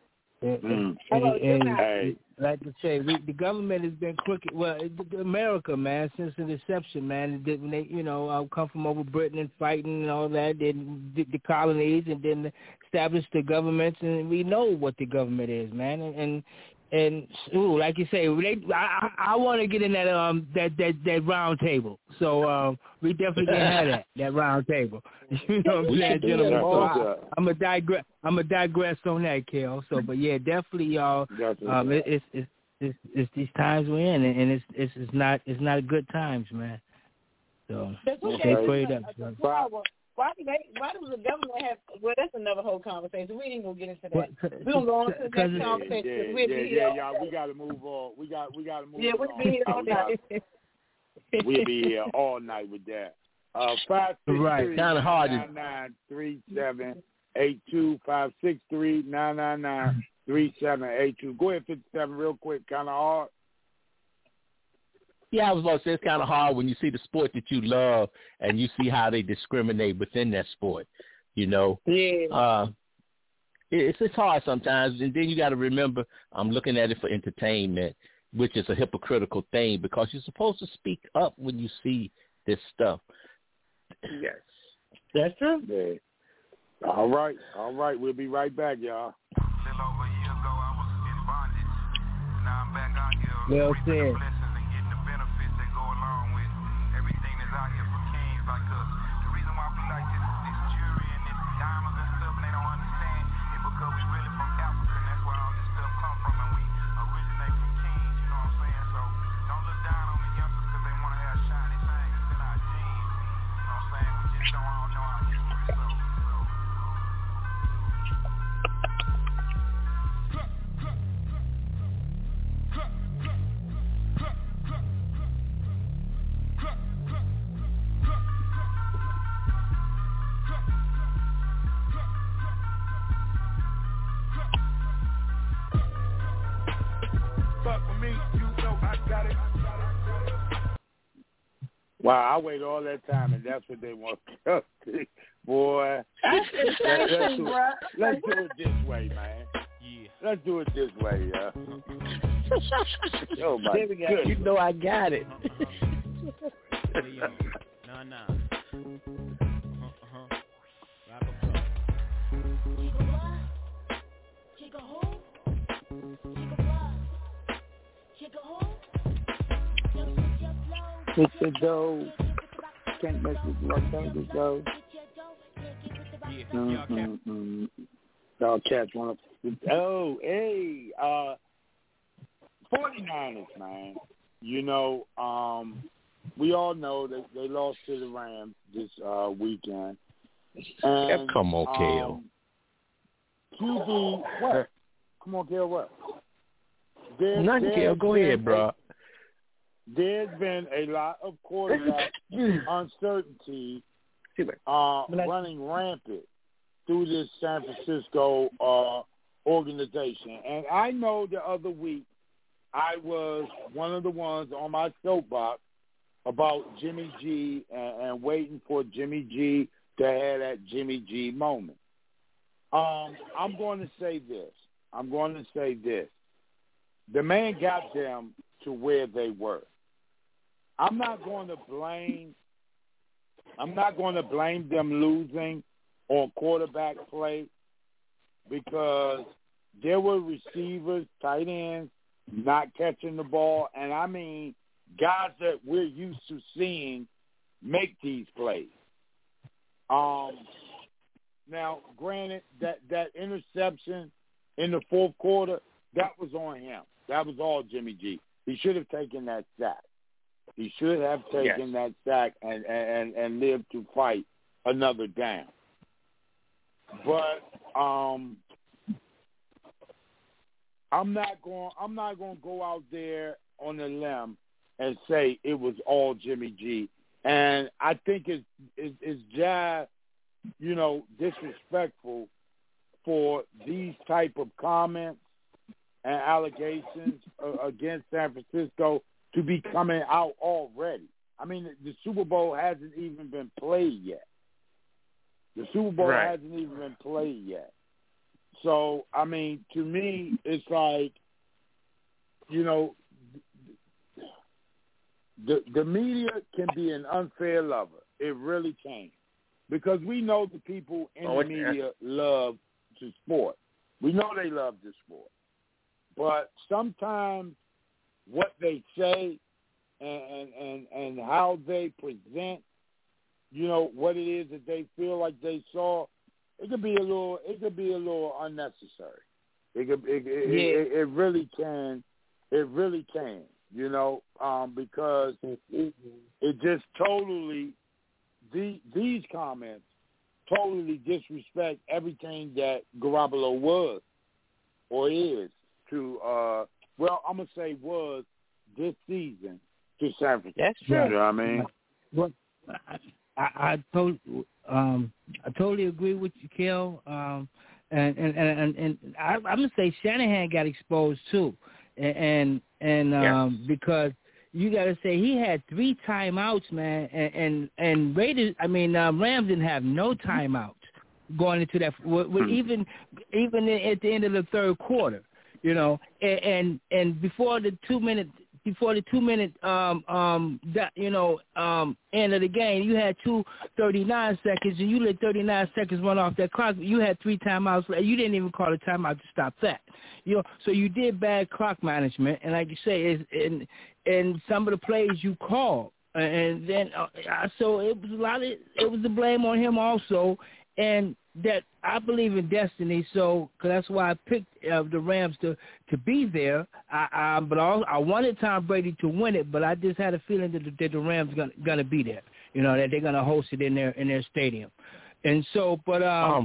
And like I say, the government has been crooked. Well, America, man, since the inception, man, when they, come from over Britain and fighting and all that, then the colonies, and then established the governments, and we know what the government is, man. And like you say, I want to get in that round table. So we definitely can have that round table. You know what I'm saying, gentlemen? So I'm a digress on that, Kel. So, but yeah, definitely, y'all. It's these times we're in, and it's not good times, man. So stay prayed up. Why does the government have? Well, that's another whole conversation. We ain't gonna get into that. We're gonna go on to the next conversation. Y'all. We gotta move on. We gotta move on. Yeah, we'll be here all night. We'll be here all night with that. 563 999 3782 563 999 3782. Go ahead, 57, real quick. Kind of hard. Yeah, I was about to say it's kind of hard when you see the sport that you love and you see how they discriminate within that sport. Yeah. It's hard sometimes, and then you got to remember I'm looking at it for entertainment, which is a hypocritical thing because you're supposed to speak up when you see this stuff. Yes, that's true. Yeah. All right. We'll be right back, y'all. A little over a year ago, I was in bondage. Now I'm back out here. Well said. Out here for kings like us. The reason why we like this jury and this diamonds and stuff and they don't understand is because we really from Africa and that's where all this stuff come from and we originate from kings, you know what I'm saying? So don't look down on the youngsters because they want to have shiny things. It's in our genes. You know what I'm saying? We just don't all know our history. Wow, I wait all that time, and that's what they want to do. Boy, let's do it this way, man. Yeah. Let's do it this way, Oh, my goodness. You know I got it. It's the dough. Can't mess with my fingers, though. Y'all cats want to. Oh, hey. 49ers, man. We all know that they lost to the Rams this weekend. And, come on, Kale. QB, what? Come on, Kale, what? Nothing, Kale. Go ahead, bro. There's been a lot of quarterback uncertainty running rampant through this San Francisco organization. And I know the other week I was one of the ones on my soapbox about Jimmy G and waiting for Jimmy G to have that Jimmy G moment. I'm going to say this. The man got them to where they were. I'm not going to blame them losing on quarterback play because there were receivers, tight ends, not catching the ball, and I mean guys that we're used to seeing make these plays. Now, granted, that interception in the fourth quarter, that was on him. That was all Jimmy G. He should have taken that sack. He should have taken that sack and lived to fight another down. But I'm not going to go out there on a limb and say it was all Jimmy G. And I think it's just, disrespectful for these type of comments and allegations against San Francisco to be coming out already. I mean, the Super Bowl hasn't even been played yet. The Super Bowl hasn't even been played yet. So, I mean, to me, it's like, you know, the media can be an unfair lover. It really can. Because we know the people in the media love the sport. We know they love the sport. But sometimes what they say and how they present, you know, what it is that they feel like they saw, it could be a little unnecessary. It really can. It really can, you know, because it just totally, these comments totally disrespect everything that Garoppolo was or is to, well, I'm going to say was this season to San Francisco. That's true. You know what I mean? Well, I totally agree with you, Kel. And I'm gonna say Shanahan got exposed too, and because you got to say he had 3 timeouts, man, and Rams didn't have no timeouts going into that. Even at the end of the third quarter, you know, and before the 2 minute. Before the 2 minute, end of the game, you had 2:39 seconds, and you let 39 seconds run off that clock. You had 3 timeouts. You didn't even call a timeout to stop that. You know, so you did bad clock management, and like you say, in some of the plays you called, and then so it was the blame on him also, and that I believe in destiny, so cause that's why I picked the Rams to be there. But I wanted Tom Brady to win it, but I just had a feeling that the Rams gonna be there. You know, that they're gonna host it in their stadium. And so, but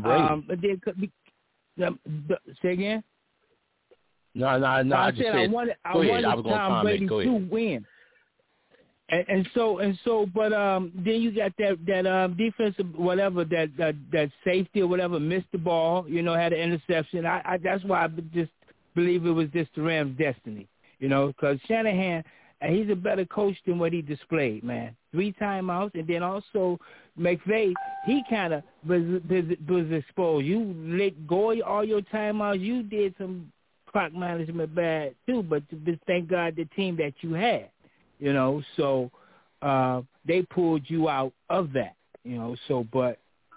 say again. No. I just said I wanted Tom Brady to win. And so, but then you got that defensive whatever that safety or whatever missed the ball, you know, had an interception. I that's why I just believe it was just the Rams' destiny, you know, because Shanahan, he's a better coach than what he displayed, man. 3 timeouts, and then also McVay, he kind of was exposed. You let go of all your timeouts. You did some clock management bad too, but thank God the team that you had. You know, so they pulled you out of that. You know, so but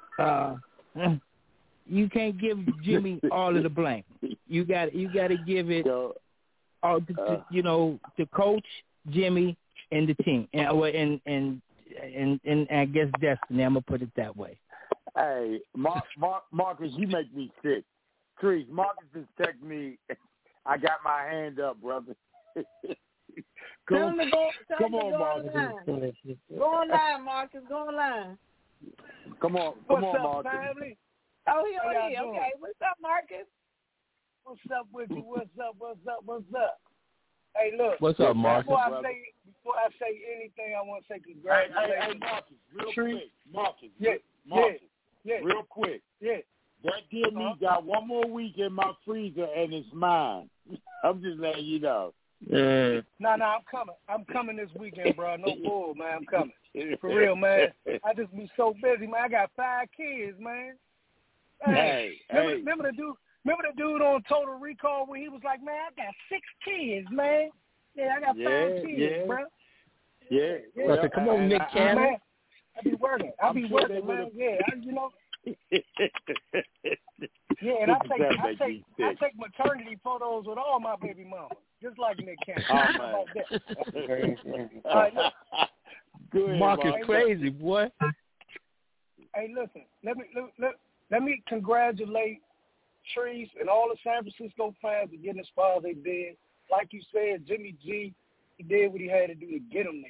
you can't give Jimmy all of the blame. You got to give it, the coach, Jimmy, and the team, and I guess destiny. I'm gonna put it that way. Hey, Marcus, you make me sick. Trees, Marcus just texted me. I got my hand up, brother. Come on, Marcus. Go online, Marcus. Go online. Come on, Marcus. Family? Oh, he on here. Okay. What's up, Marcus? What's up with you? What's up? Hey, look. What's up, Marcus? Before I say anything, I want to say congratulations. Hey, Marcus, real quick. Marcus. Yeah. Real quick. Yeah. That deal me got 1 more week in my freezer, and it's mine. I'm just letting you know. No, I'm coming this weekend, bro. No bull, man. I'm coming. For real, man. I just be so busy, man. I got 5 kids, man. Hey. Remember the dude on Total Recall where he was like, man, I got 6 kids, man. Yeah, I got 5 kids, bro. Yeah. Come on, Nick Cannon. I be working, man. Yeah, Yeah, and I take maternity photos with all my baby mamas, just like Nick Cannon. Oh, man. All right, look. Good, Marcus crazy, boy. Hey, listen. Let me congratulate Trees and all the San Francisco fans for getting as far as they did. Like you said, Jimmy G, he did what he had to do to get them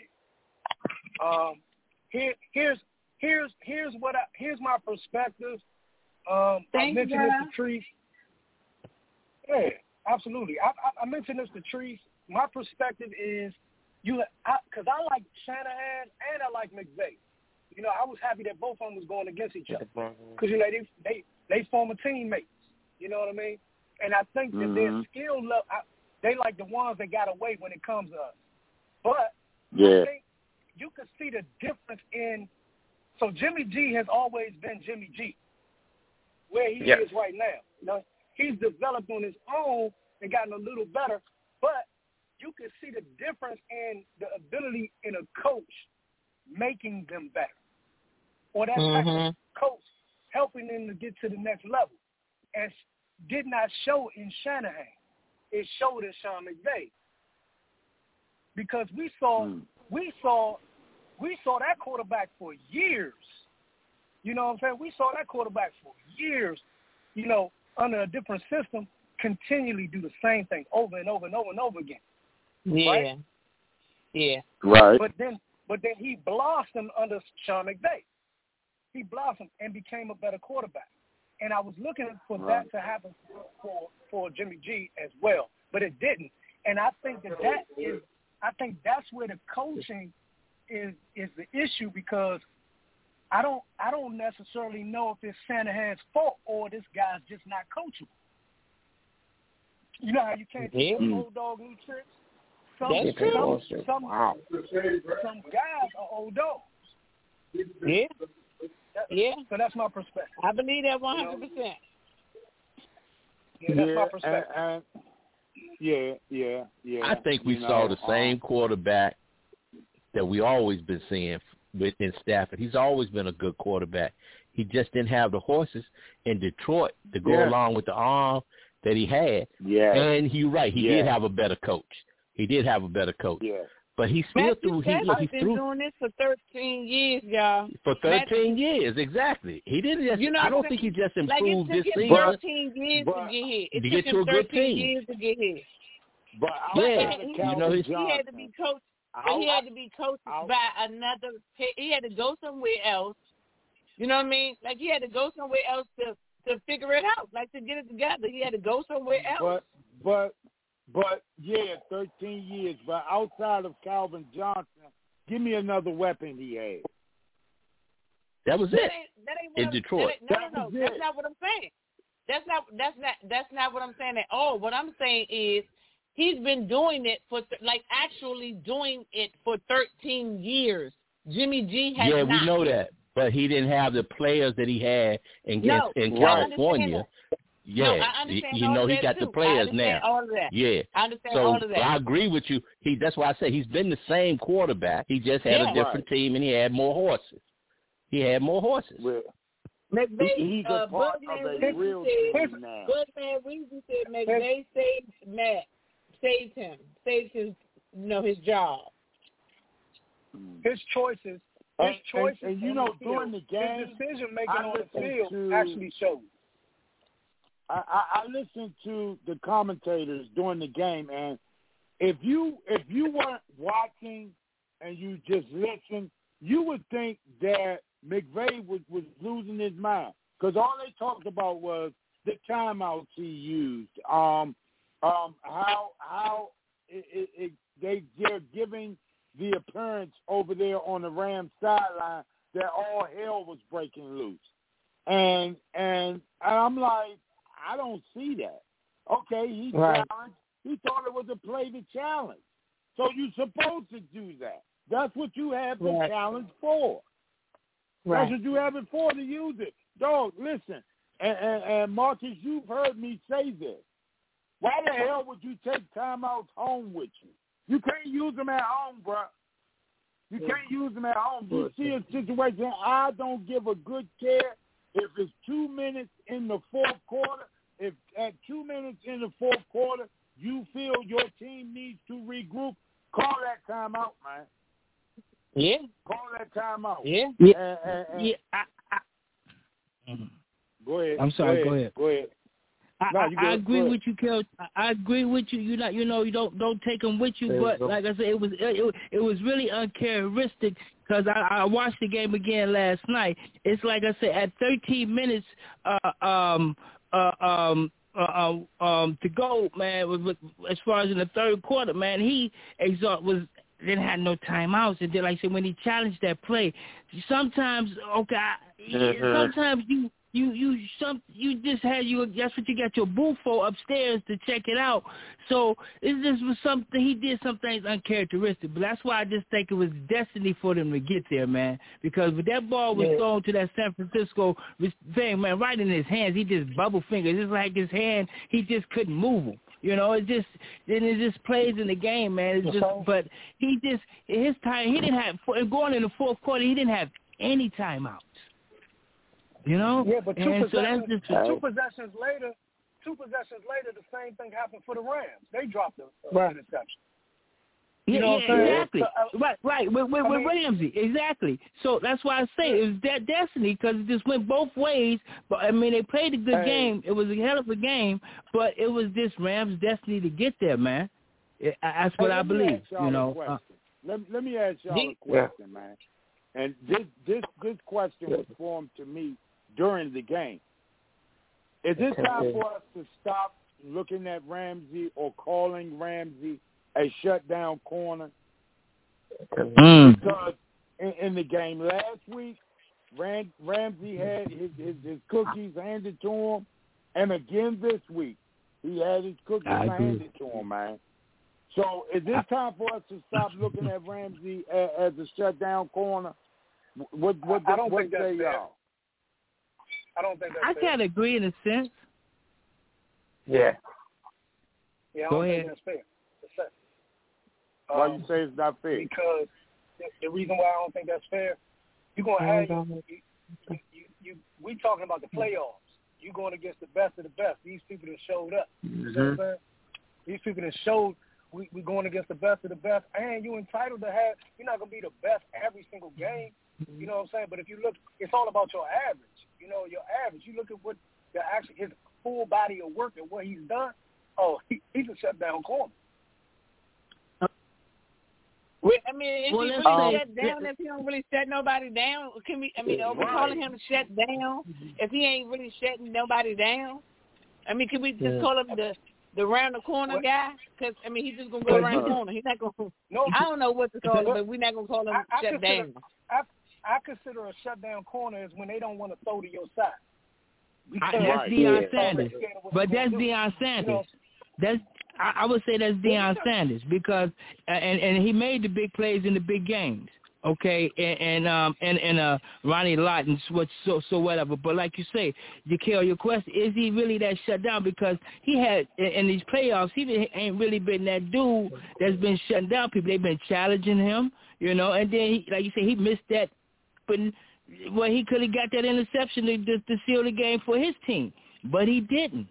there. Here's my perspective. I mentioned this to Trees. Yeah, absolutely. I mentioned this to Trees. My perspective is because I like Shanahan and I like McVay. You know, I was happy that both of them was going against each other because you know they former teammates. You know what I mean? And I think that their skill level, they like the ones that got away when it comes to us. But I think you can see the difference in. So Jimmy G has always been Jimmy G, where he is right now. You know, he's developed on his own and gotten a little better, but you can see the difference in the ability in a coach making them better, or that type of coach helping them to get to the next level. And did not show in Shanahan. It showed in Sean McVay. Because we saw that quarterback for years. You know what I'm saying? We saw that quarterback for years, you know, under a different system, continually do the same thing over and over and over and over again. Yeah. Right? Yeah. Right. But then he blossomed under Sean McVay. He blossomed and became a better quarterback. And I was looking for that to happen for Jimmy G as well, but it didn't. And I think that's where the coaching is the issue, because I don't necessarily know if it's Shanahan's fault or this guy's just not coachable. You know how you can't teach old dog new tricks? Some guys are old dogs. Yeah. Yeah. So that's my perspective. I believe that 100%. Yeah, that's my perspective. Yeah. I think we saw the same quarterback that we always been seeing in Stafford. He's always been a good quarterback. He just didn't have the horses in Detroit to go along with the arm that he had. Yeah. And you're right. He did have a better coach. Yeah. But he still threw. He's been doing this for 13 years, y'all. For 13 years, exactly. He didn't just. I don't think he just improved this season. It took him 13 years to get here. It took him 13 years to get here. But he had to be coached. He had to be coached by another. He had to go somewhere else. You know what I mean? Like he had to go somewhere else to figure it out, like to get it together. He had to go somewhere else. But 13 years. But outside of Calvin Johnson, give me another weapon he had. That was it. In Detroit. No. That's not what I'm saying. That's not what I'm saying at all. What I'm saying is he's been doing it actually doing it for 13 years. Jimmy G has not. Yeah, we know that. But he didn't have the players that he had in California. Yeah, I understand he got the players now. All of that. Yeah, I understand all of that. I agree with you. That's why I say he's been the same quarterback. He just had a different team, and he had more horses. Well, McVay, he's a part of a real team now. Goodman Weezy said McVay saved his job. His choices. And you know, during the game, his decision making on the field actually showed. I listened to the commentators during the game, and if you weren't watching and you just listened, you would think that McVay was losing his mind, because all they talked about was the timeouts he used, how they're giving the appearance over there on the Rams sideline that all hell was breaking loose, and I'm like, I don't see that. Okay, he challenged. He thought it was a play to challenge. So you're supposed to do that. That's what you have the challenge for. That's what you have it for, to use it. Dog, listen. And Marcus, you've heard me say this. Why the hell would you take timeouts home with you? You can't use them at home, bro. You can't use them at home. You see a situation, I don't give a good care if it's 2 minutes in the fourth quarter. If at 2 minutes in the fourth quarter you feel your team needs to regroup, call that timeout, man. Yeah. Call that timeout. Yeah. Go ahead. I'm sorry. Go ahead. I agree with you, Kel. I agree with you. You don't take them with you. But like I said, it was really uncharacteristic, because I watched the game again last night. It's like I said, at 13 minutes to go, man. As far as in the third quarter, man, he didn't have no timeouts. And then, like I said, when he challenged that play, sometimes You just had that's what you got your booth for upstairs to check it out. So it just was something he did some things uncharacteristic. But that's why I just think it was destiny for them to get there, man. Because when that ball was thrown to that San Francisco thing, man, right in his hands, he just bubble fingers. It's like his hand, he just couldn't move them. You know, it just plays in the game, man. It's just, but his time, he didn't have going in the fourth quarter. He didn't have any timeouts. You know, but two possessions later, the same thing happened for the Rams. They dropped the interception. You know what I'm saying? Exactly. Right. With Ramsey, exactly. So that's why I say it was that destiny because it just went both ways. But I mean, they played a good game. It was a hell of a game, but it was this Rams' destiny to get there, man. That's what I believe. You know. Let me ask y'all a question, man. And this question was formed to me during the game. Is it time for us to stop looking at Ramsey or calling Ramsey a shutdown corner? Because in the game last week, Ramsey had his cookies handed to him, and again this week, he had his cookies handed to him, man. So is it time for us to stop looking at Ramsey as a shutdown corner? What say y'all? I don't think that's I can't agree in a sense. Yeah, Go ahead. Think that's fair. Why you say it's not fair? Because the reason why I don't think that's fair, you're gonna have we talking about the playoffs. You going against the best of the best. These people that showed up. You know what I'm saying? These people that showed we going against the best of the best, and you're entitled to have. You're not gonna be the best every single game. You know what I'm saying? But if you look, it's all about your average. You know, your average. You look at what his full body of work and what he's done. Oh, he's a shutdown corner. I mean, if he really shut down, if he don't really shut nobody down, are we calling him shut down if he ain't really shutting nobody down? I mean, can we just call him the round the corner guy? Because I mean, he's just gonna go around the corner. He's not gonna. No, I don't know what to call him, but we're not gonna call him shut down. I consider a shutdown corner is when they don't want to throw to your side. That's Deion Sanders. But that's Deion Sanders. I would say that's Deion Sanders because and he made the big plays in the big games. Okay, and Ronnie Lott and so whatever. But like you say, your question, is he really that shut down? Because he had in these playoffs, he ain't really been that dude that's been shutting down people. They've been challenging him, you know. And then, like you say, he missed that, but he could have got that interception to seal the game for his team, but he didn't.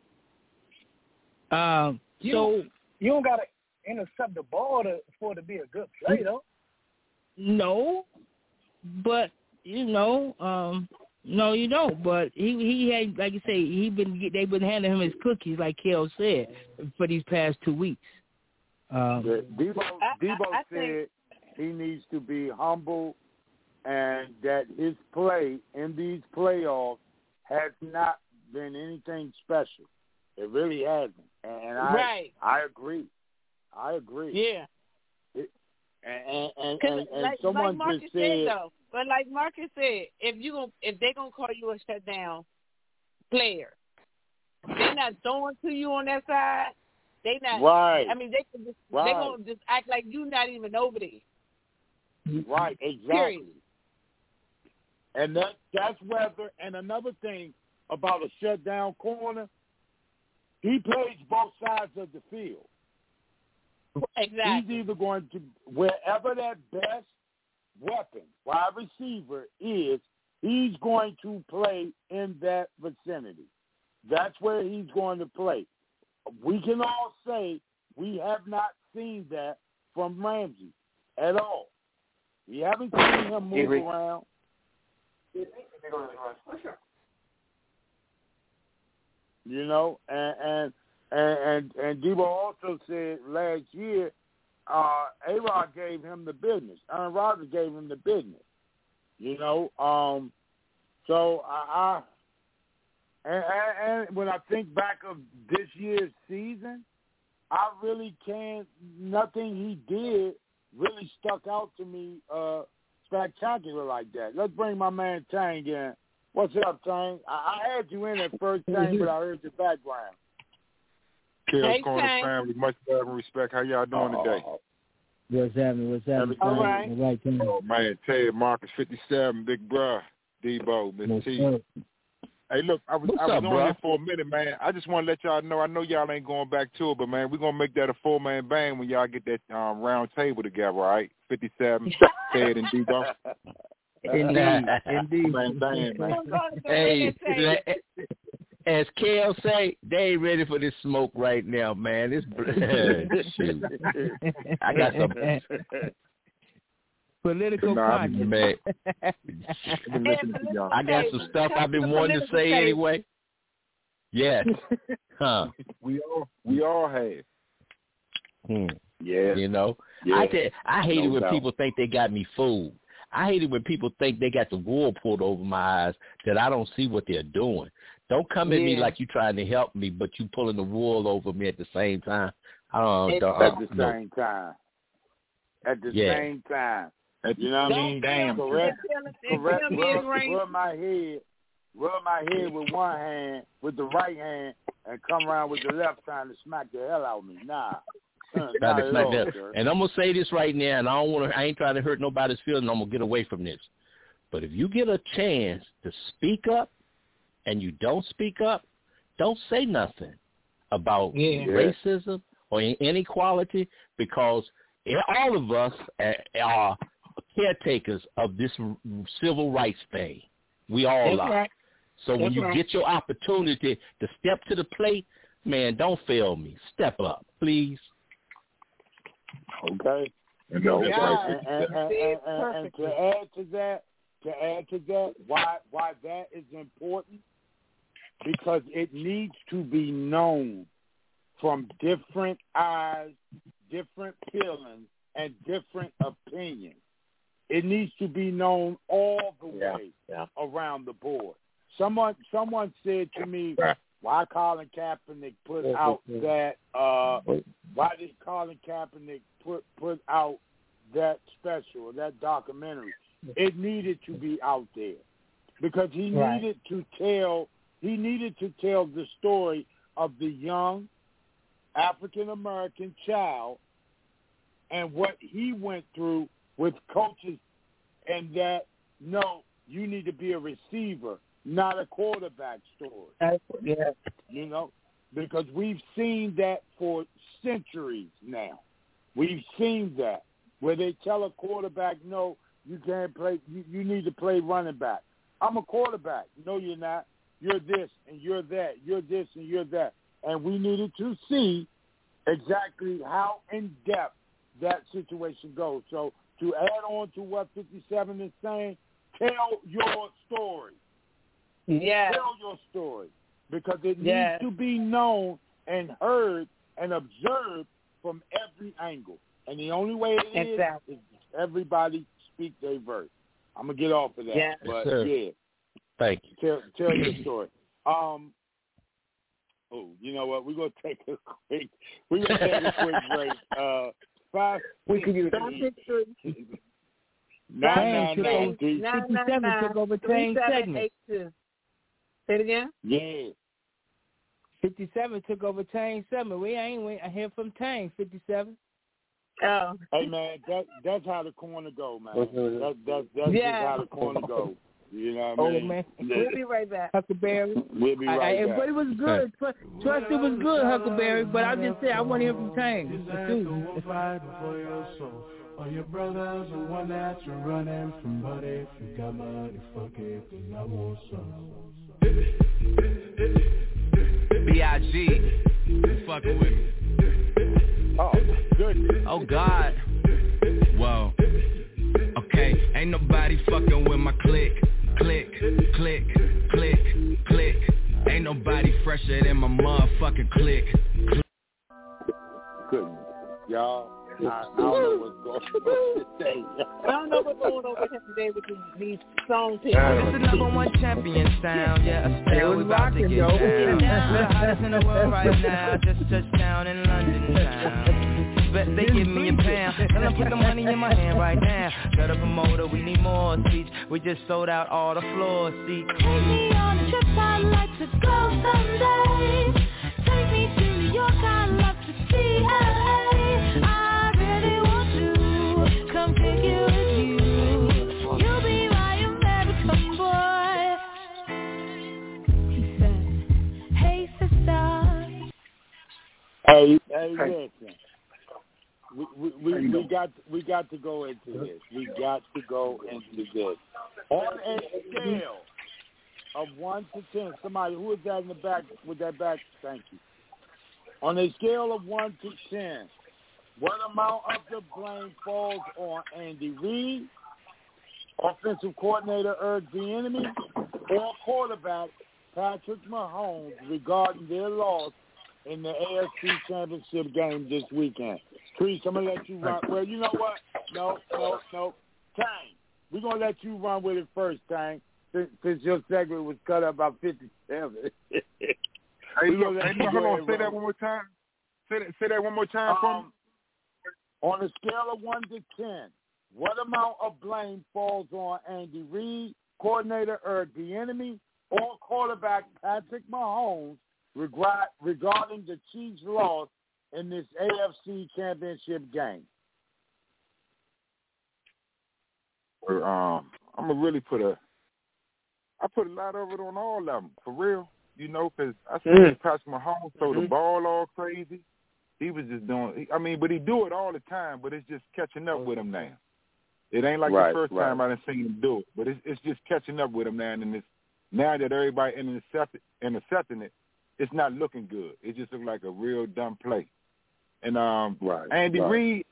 So you don't gotta intercept the ball for it to be a good play, though. No, but no, you don't. But he had, like you say, they've been handing him his cookies, like Kel said, for these past 2 weeks. Debo said he needs to be humble, and that his play in these playoffs has not been anything special. It really hasn't, and I agree. Yeah. And like, someone like just said, but like Marcus said, if they're gonna call you a shutdown player, they're not throwing to you on that side. They not. Right. I mean, they gonna just act like you not even over there. Right. Exactly. Period. And that's whether. And another thing about a shutdown corner, he plays both sides of the field. Exactly. He's either going to, wherever that best weapon, wide receiver is, he's going to play in that vicinity. That's where he's going to play. We can all say we have not seen that from Ramsey at all. We haven't seen him move around. You know, and Debo also said last year, A-Rod gave him the business. Aaron Rodgers gave him the business. You know, so and when I think back of this year's season, I really can't. Nothing he did really stuck out to me spectacular like that. Let's bring my man Tang in What's up, Tank? I had you in at first, Tank, but I heard your background. Kale's Corner family, much love and respect. How y'all doing today? What's happening? All right. Oh, man, Ted, Marcus, 57, Big Bruh, Debo, Miss T. Hey, look, I was on here for a minute, man. I just want to let y'all know, I know y'all ain't going back to it, but, man, we're going to make that a four-man band when y'all get that round table together, all right? 57, Ted and Debo. Indeed. Man. Hey, as Kale say, they ain't ready for this smoke right now, man. This shoot. I got some political conscience. Man. I got some stuff I've been wanting to say anyway. Yes. Huh. We all have. Yeah. You know, yeah. I hate it when people think they got me fooled. I hate it when people think they got the wool pulled over my eyes, that I don't see what they're doing. Don't come at me like you trying to help me, but you pulling the wool over me at the same time. At the same time. You know what I mean? Damn. Correct. Rub my head with one hand, with the right hand, and come around with the left trying to smack the hell out of me. Nah. And I'm gonna say this right now, and I ain't trying to hurt nobody's feelings. I'm gonna get away from this. But if you get a chance to speak up, and you don't speak up, don't say nothing about racism or inequality, because all of us are caretakers of this civil rights thing. We all are. Right. So when you get your opportunity to step to the plate, man, don't fail me. Step up, please. Okay. And to add to that, why that is important, because it needs to be known from different eyes, different feelings, and different opinions. It needs to be known all the way around the board. Someone said to me, why Colin Kaepernick put out that? Why did Colin Kaepernick put out that special, that documentary? It needed to be out there because he needed to tell the story of the young African American child and what he went through with coaches, and that you need to be a receiver, not a quarterback story. You know, because we've seen that for centuries now. We've seen that where they tell a quarterback, no, you can't play. You need to play running back. I'm a quarterback. No, you're not. You're this and you're that. You're this and you're that. And we needed to see exactly how in-depth that situation goes. So to add on to what 57 is saying, tell your story. Yeah. Tell your story. Because it needs to be known and heard and observed from every angle. And the only way it is everybody speak their verse. I'm going to get off of that. Yeah. But, Thank you. Tell your story. You know what? We're going to take a quick break. 5, we can use 57 took over Tank's segment. Say it again? Yeah. 57 took over Tank's segment. We ain't hear from Tank, 57. Oh. Hey, man, that's how the corner go, man. That's just how the corner go. You know what I mean? Man. We'll be right back. Huckleberry. We'll be right back. But it was good. Trust it was good, Huckleberry. But I just said I want to hear from Tank. All your brothers are one that you're running from, but if you got money, fuck it, then I want some. B.I.G. fucking with me. Oh, goodness. Oh, God. Whoa. Okay, ain't nobody fucking with my click. Click, click, click, click. Ain't nobody fresher than my motherfucking click. Goodness. Y'all, I don't know what's going on today. I don't know what's going on with him today with these songs here. It's the number one champion sound, a style we about to get down. We're the hottest in the world right now, just touched down in London town. respect, they give me a pound. Tell them put the money in my hand right now. Got a promoter, we need more seats. We just sold out all the floor seats. Take me on a trip, I'd like to go someday. Take me to New York, I'd love to see LA. I really want to come take you with you. You'll be my American boy. He said, hey sister. Hey, listen. We got to go into this. We got to go into this. On a scale of 1 to 10, somebody who is that in the back with that back? Thank you. On a scale of 1 to 10, what amount of the blame falls on Andy Reid, offensive coordinator Eric Bieniemy, or quarterback Patrick Mahomes regarding their loss in the AFC Championship game this weekend? Trees, I'm going to let you run. Well, you know what? No. Tang, we're going to let you run with it first, Tang, since your segment was cut up about 57. Hold on. Say that one more time. Say that one more time for me. On a scale of 1 to 10, what amount of blame falls on Andy Reid, coordinator Eric Bieniemy, or quarterback Patrick Mahomes regarding the Chiefs' loss in this AFC Championship game? I'm gonna really put a lot of it on all of them for real. You know, because I see Patrick Mahomes throw the ball all crazy. He was just doing. But he do it all the time. But it's just catching up with him now. It ain't like the first time I done seen him do it. But it's just catching up with him now. And now that everybody intercepting it, it's not looking good. It just looks like a real dumb play. And Andy Reid,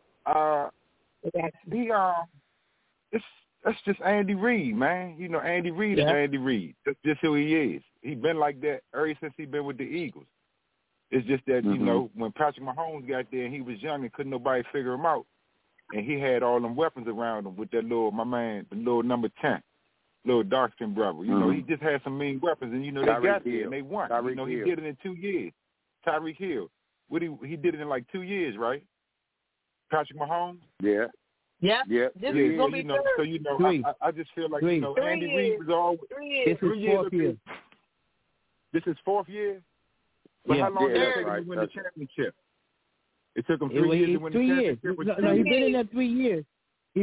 that's just Andy Reid, man. You know, Andy Reid is Andy Reid. That's just who he is. He been like that ever since he been with the Eagles. It's just that, you know, when Patrick Mahomes got there and he was young and couldn't nobody figure him out, and he had all them weapons around him with that the little number 10, little dark-skinned brother. You know, he just had some mean weapons, and, you know, they got there and they won. You know, he did it in 2 years. Tyreek Hill. He did it in like 2 years, right? Patrick Mahomes? Yeah. This is going to be you know, so, you know, I just feel like, you know, Andy Reid was always 3 years. This is 4th year. This is 4th year? But how long did it take him to win the championship? It took him 3 years to win the championship. No, he's been in that 3 years. He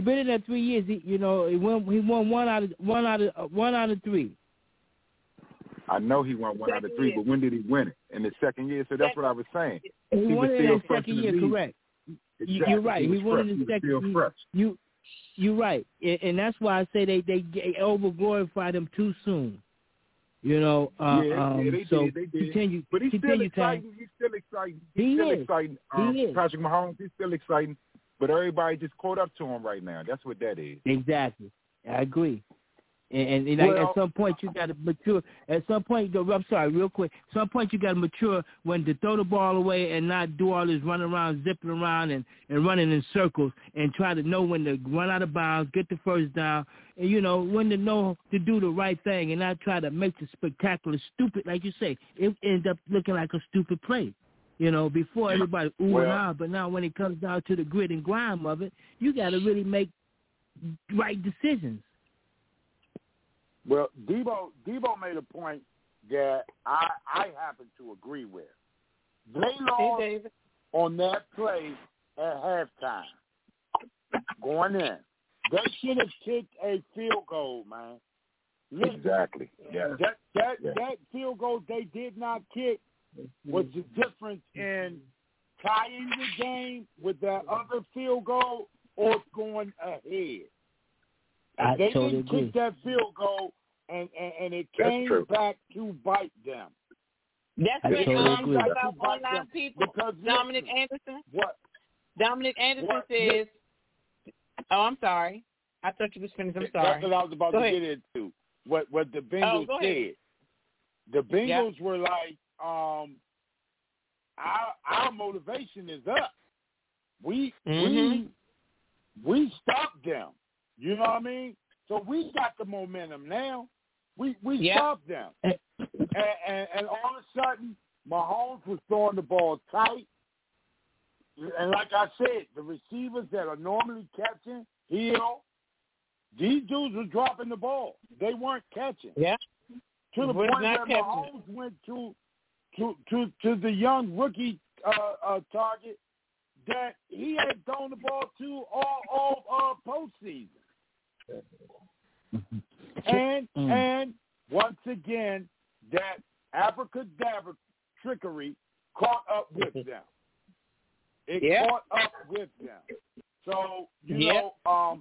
won one out of 3. I know he won 1 out of 3, but when did he win it? In his second year. So that's what I was saying. He won it in his second year, correct? Exactly. You're right. He won it in his second year. You're right, and that's why I say they over-glorified him too soon. You know, they did. Continue. But he's still exciting. He's still exciting. He is. Patrick Mahomes, he's still exciting. But everybody just caught up to him right now. That's what that is. Exactly. I agree. And at some point you got to mature. At some point, I'm sorry, real quick. At some point you got to mature when to throw the ball away and not do all this running around, zipping around, and running in circles, and try to know when to run out of bounds, get the first down, and, you know, when to know to do the right thing and not try to make the spectacular stupid, like you say. It ends up looking like a stupid play. You know, before everybody and ah, but now when it comes down to the grit and grime of it, you got to really make right decisions. Well, Debo made a point that I happen to agree with. They lost on that play at halftime. Going in. They should have kicked a field goal, man. Listen, exactly. Yeah. That field goal they did not kick was the difference in tying the game with that other field goal or going ahead. They didn't kick that field goal, and it came back to bite them. That's what online people. Dominic Anderson. What? Dominic Anderson says. Oh, I'm sorry. I thought you was finished. I'm sorry. That's what I was about to get into. What the Bengals said. The Bengals were like, our motivation is up. We stopped them. You know what I mean? So we got the momentum now. We stopped them. And all of a sudden, Mahomes was throwing the ball tight. And like I said, the receivers that are normally catching, Hill, these dudes were dropping the ball. They weren't catching. Yeah. To the point where Mahomes went to the young rookie target that he had thrown the ball to all postseason. And once again, that abracadabra trickery caught up with them. It caught up with them. So, you know,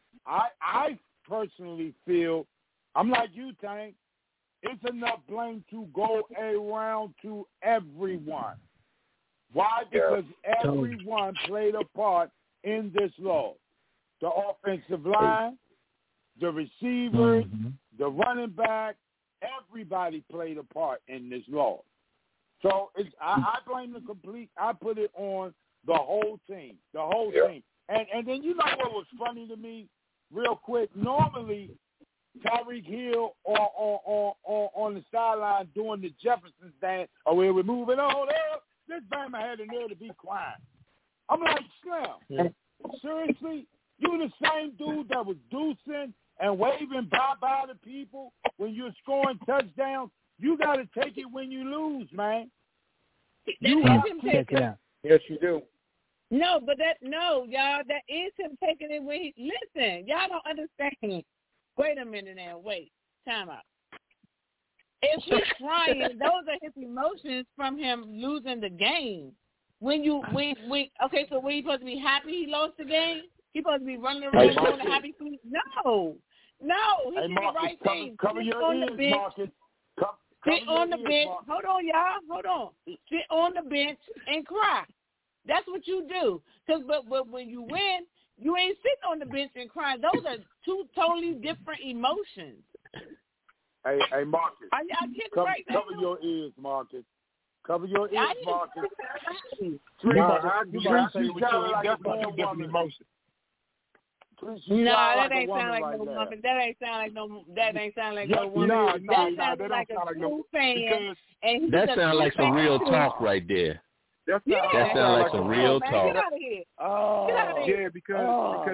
I personally feel, I'm like you, Tank, it's enough blame to go around to everyone. Why? Because everyone played a part in this loss. The offensive line, the receivers, the running back, everybody played a part in this loss. So I blame the complete. I put it on the whole team, team. And then you know what was funny to me, real quick. Normally, Tyreek Hill on the sideline doing the Jefferson dance, or we're moving on up. This Bama had a nerve to be quiet. I'm like, Slim, seriously? You the same dude that was deucing and waving bye-bye to people when you're scoring touchdowns? You got to take it when you lose, man. You have to take it. Yes, you do. No, but y'all, that is him taking it when listen, y'all don't understand. Wait a minute now, time out. If he's crying, those are his emotions from him losing the game. Okay, so when he supposed to be happy he lost the game? He supposed to be running around doing a happy feet? No, he did the right thing. Cover your ears, Marcus. Sit on the bench. Hold on, y'all. Sit on the bench and cry. That's what you do. But when you win, you ain't sitting on the bench and crying. Those are two totally different emotions. Hey, Marcus. Cover your ears, Marcus. Cover your ears, Marcus. You got to say what you definitely different emotions. No, that ain't sound like no woman. That ain't sound like no woman. No, that sounds like a true fan. And that sounds like some real talk right there. That sounds like some real talk. Get out of here. Yeah, because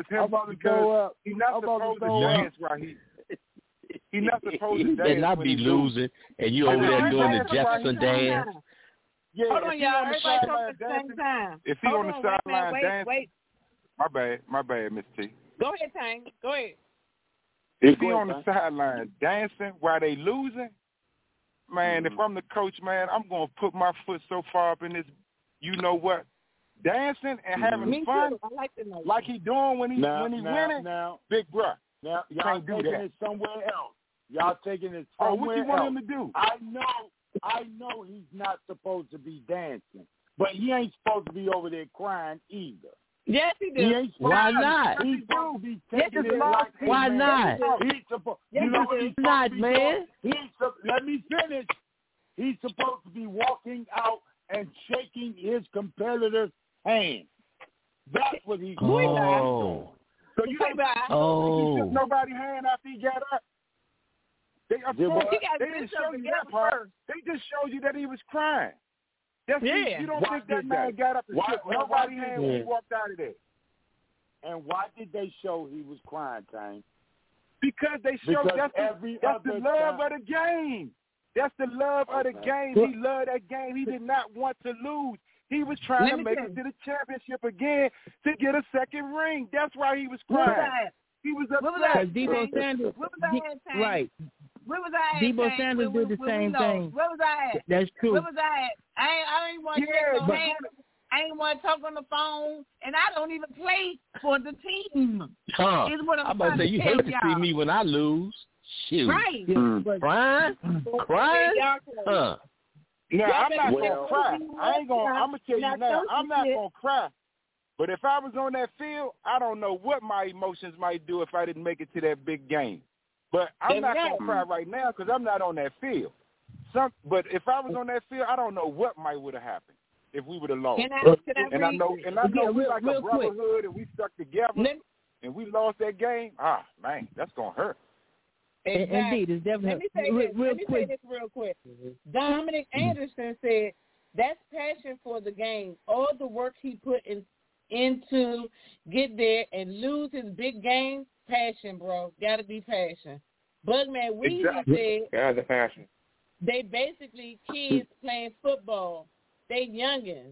he's not supposed to dance right here. He's not supposed to dance. Better not be losing, and you over there doing the Jefferson dance. Yeah, hold on, y'all. Everybody talk at the same time. If he on the sideline dancing, my bad, Miss T. Go ahead, Tank. Go ahead. If he on the sideline dancing while they losing, man, if I'm the coach, man, I'm going to put my foot so far up in this, you know what, dancing and having fun like he doing when he winning, big bruh. Now, y'all taking it somewhere else. Y'all taking it somewhere else. What you want him to do? I know he's not supposed to be dancing, but he ain't supposed to be over there crying either. Yes, he does. Why not? He's supposed to be taking it like why not? He's supposed. You know what he's not, man. Let me finish. He's supposed to be walking out and shaking his competitor's hand. That's what he's doing. Oh. So you shook nobody's hand after he got up. They didn't show you that part. They just showed you that he was crying. You don't think that man got up and shook nobody's hand when he walked out of there. And why did they show he was crying, Tank? Because they showed that's the love of the game. That's the love of the game. He loved that game. He did not want to lose. He was trying to make it to the championship again to get a second ring. That's why he was crying. He was upset. Debo Sanders, right. Where was I at? Debo Sanders did the same thing. Where was I at? That's true. Where was I at? I ain't want to take no name. I ain't want to talk on the phone, and I don't even play for the team. I'm about to say, you hate to see me when I lose. Shoot. Right. Crying? Huh. Now, I'm not going to cry. I'm going to tell you now, I'm not going to cry. But if I was on that field, I don't know what my emotions might do if I didn't make it to that big game. But I'm not going to cry right now because I'm not on that field. But if I was on that field, I don't know what might would have happened if we would have lost. I know we're like a brotherhood and we stuck together and we lost that game. Man, that's going to hurt. Exactly. Indeed, it's definitely. Let me say this real quick. Dominic Anderson said That's passion for the game. All the work he put into get there and lose his big game, passion, bro. Got to be passion. Bugman Weezy said, "Yeah, the passion." They basically kids playing football. They youngins.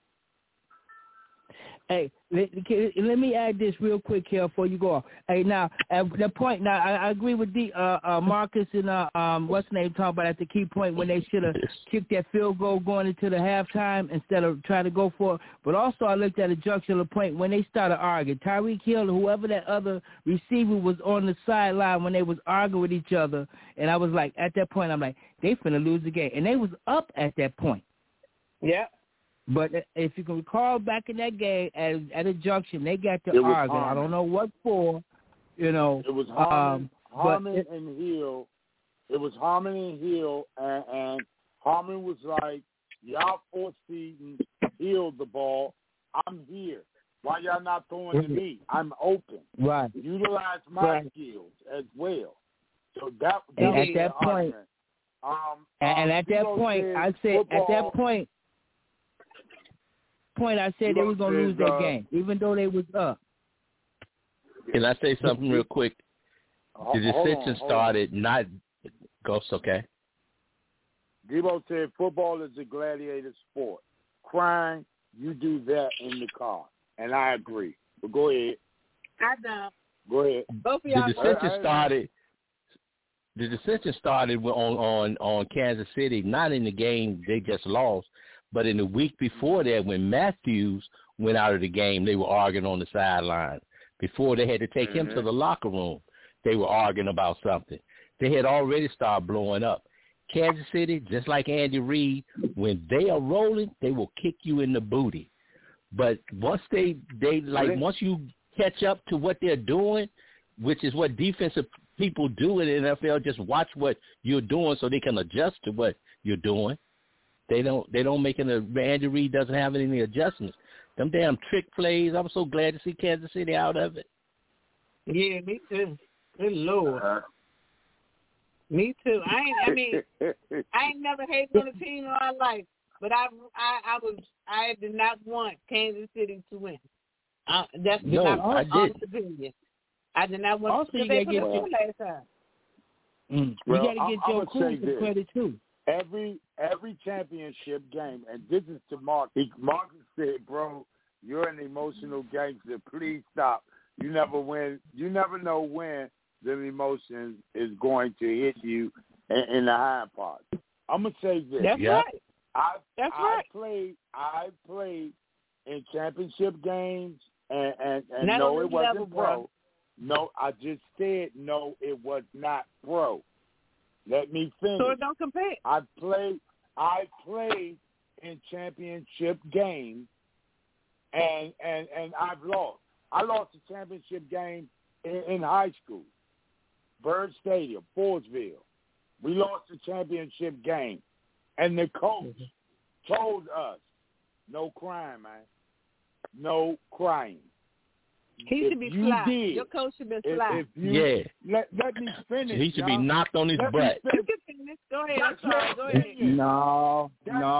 Hey, let me add this real quick here before you go off. Hey, now at the point, now I agree with Marcus and what's the name talking about at the key point when they should have kicked that field goal going into the halftime instead of trying to go for it. But also I looked at a junctional point when they started arguing. Tyreek Hill or whoever that other receiver was on the sideline when they was arguing with each other, and I was like, at that point, I'm like, they finna lose the game, and they was up at that point. Yeah. But if you can recall back in that game at a junction, they got to argue. I don't know what for, you know. It was Harmon and Hill. It was Harmon and Hill, and Harmon was like, y'all force-feeding Hill the ball. I'm here. Why y'all not throwing to me? I'm open. Right. Utilize my skills as well. So that and was at that point, and at that point, I said football, at that point I said they were going to lose that game, even though they was up. Can I say something real quick? The dissension started not – Ghost, okay? Debo said football is a gladiator sport. Crying, you do that in the car. And I agree. But go ahead. I don't. Go ahead. Both of y'all The dissension started on Kansas City, not in the game they just lost, but in the week before that when Matthews went out of the game, they were arguing on the sideline. Before they had to take him to the locker room, they were arguing about something. They had already started blowing up. Kansas City, just like Andy Reid, when they are rolling, they will kick you in the booty. But once once you catch up to what they're doing, which is what defensive people do in the NFL, just watch what you're doing so they can adjust to what you're doing. They don't make Andy Reid doesn't have any adjustments. Them damn trick plays, I'm so glad to see Kansas City out of it. Yeah, me too. Good Lord. Me too. I ain't never hated on a team in my life, but I did not want Kansas City to win. That's my honest opinion. I did not want to they put it last time. You got to get Joe Cool some credit too. Every championship game, and this is to Mark. Marcus said, "Bro, you're an emotional gangster. Please stop. You never win. You never know when the emotion is going to hit you in the high part." I'm gonna say this. That's right. I played in championship games, and not no, it wasn't level, pro. No, I just said no, it was not pro. Let me finish. So don't compare. I played in championship games, and I've lost. I lost a championship game in high school, Bird Stadium, Forestville. We lost the championship game, and the coach told us, "No crying, man. No crying." He should be fly. Your coach should be fly. Let me finish. He should be knocked on his butt. You can finish. Go ahead. I'm sorry. Go ahead. No.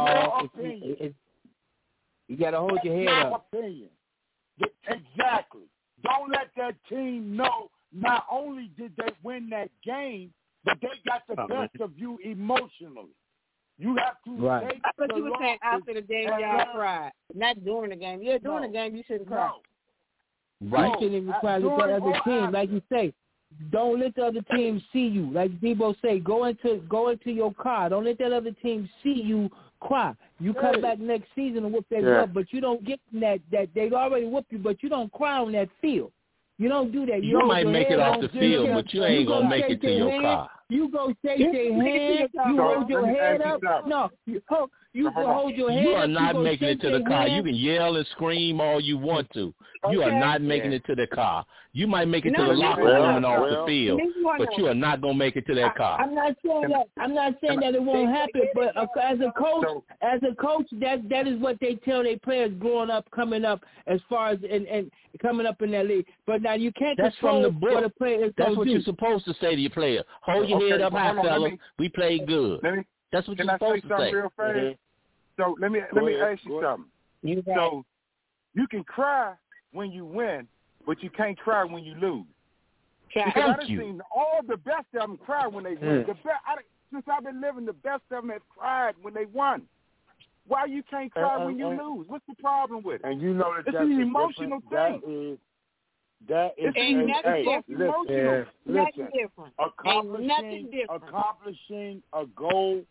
You got to hold your head up. Opinion. Exactly. Don't let that team know not only did they win that game, but they got the best of you emotionally. You have to take I thought you the were saying after the game y'all cried, not during the game. Yeah, during the game you shouldn't cry. Right. You shouldn't even cry with that other team. Like you say, don't let the other team see you. Like Debo say, go into your car. Don't let that other team see you cry. You come back next season and whoop their butt, but you don't get that they already whooped you, but you don't cry on that field. You don't do that. You might make it off the field, but you ain't going to make it to your car. You go shake their hand. You hold your head up. No, you hold your head up. You are not making it to the car. You can yell and scream all you want to. You are not making it to the car. You might make it to the locker room and off the field, but you are not going to make it to that car. I'm not saying that. I'm not saying that it won't happen, but as a coach, that is what they tell their players growing up, coming up, as far as and coming up in that league. But now you can't control what a player is. That's what you're supposed to say to your player. Hold your head up high, fella. We played good. That's what you're supposed to say. Real fast? So let me ask you something. So you can cry when you win, but you can't cry when you lose. Because I've seen all the best of them cry when they win. Since I've been living, the best of them have cried when they won. Why you can't cry when you lose? What's the problem with it? And you know it's an emotional thing. That is emotional. Listen, accomplishing a goal,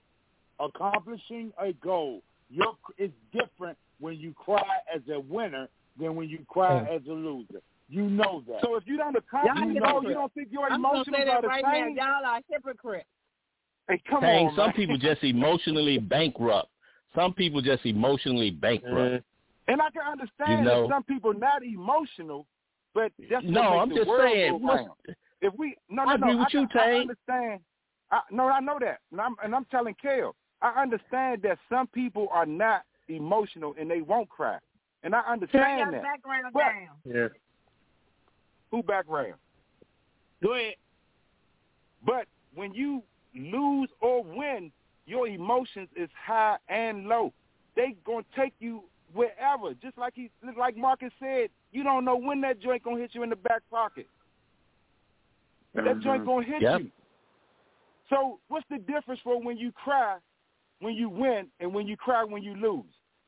it's different when you cry as a winner than when you cry as a loser. You know that. So if you don't accomplish, you don't think your emotions are the same? Y'all are hypocrites. Hey, come on, some people just emotionally bankrupt. Some people just emotionally bankrupt. And I can understand that some people not emotional, but that's I'm just saying. If we I agree with you, Tay. I understand. I know that, and I'm telling Kale. I understand that some people are not emotional and they won't cry, and I understand that. Background but, down. Yeah. Who background? Go ahead. But when you lose or win, your emotions is high and low. They gonna take you wherever. Just like Marcus said, you don't know when that joint gonna hit you in the back pocket. That joint gonna hit you. So what's the difference for when you cry when you win and when you cry when you lose?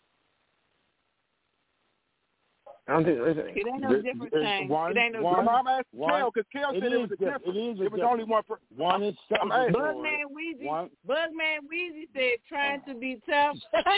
I don't think it ain't no different thing. It ain't no different. I'm asking Kel because Kel said it was a difference. It was only one. One is Bugman Weezy said trying to be tough.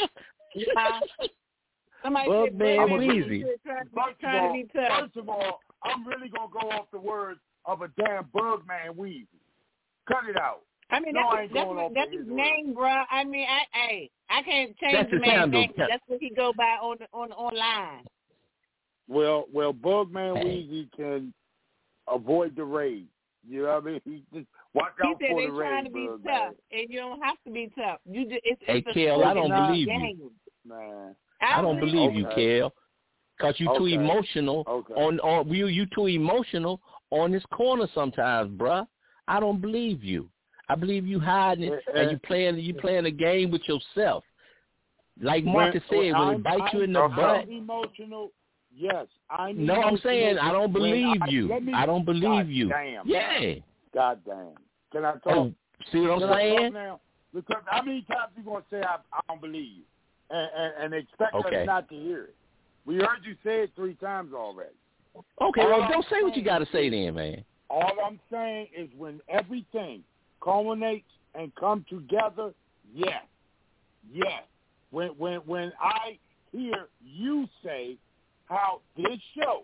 Somebody said Bugman Weezy said trying to be tough. First of all, I'm really gonna go off the words of a damn Bugman Weezy. Cut it out. I mean, that's his name, bro. I mean, I can't change the man's name. That's what he go by online. Well, Bugman Weezy can avoid the rage. You know what I mean? He just watch out for the rage. He said they're trying to be tough, and you don't have to be tough. It's Kel, I don't believe game. you. Man, I don't believe you, Kel, because you too emotional you too emotional on this corner sometimes, bruh. I don't believe you. I believe you hiding it and you playing a game with yourself. Like Marcus said, when it bites you in the butt. Emotional. Yes, I'm saying I don't believe you. I don't believe you. Damn. Yeah. God damn. Can I talk? Oh, see what I'm saying? Now? Because how many times you gonna say I don't believe you and expect us not to hear it? We heard you say it 3 times already. Okay, well, don't say what you got to say then, man. All I'm saying is when everything culminates and come together, yes. When I hear you say how this show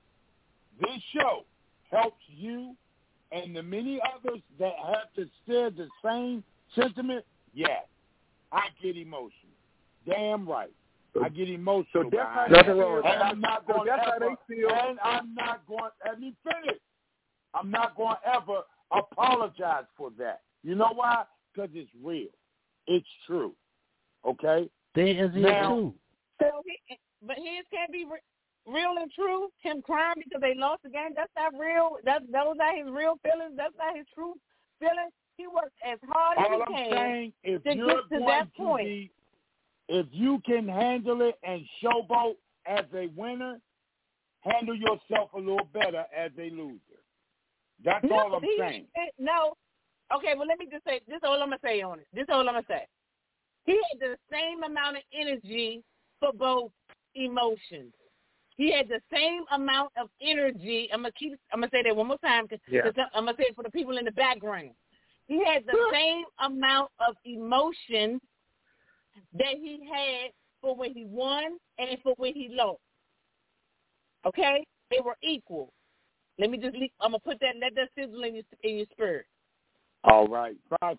helps you and the many others that have to share the same sentiment, yes, I get emotional. Damn right. I get emotional. So that's nothing wrong with that. And I'm not going that's ever, how they feel. And I'm not going, let me finish. I'm not going to ever apologize for that. You know why? Because it's real. It's true. Okay? There is too. But his can't be real and true. Him crying because they lost the game, that's not real. Those are his real feelings. That's not his true feelings. He worked as hard as he can to get to that point. If you can handle it and showboat as a winner, handle yourself a little better as a loser. That's all I'm saying. No. Okay, well, let me just say, this is all I'm going to say on it. This is all I'm going to say. He had the same amount of energy for both emotions. He had the same amount of energy. I'm gonna say that one more time because I'm going to say it for the people in the background. He had the same amount of emotion that he had for when he won and for when he lost. Okay? They were equal. Let me just I'm going to put that, let that sizzle in your spirit. All right.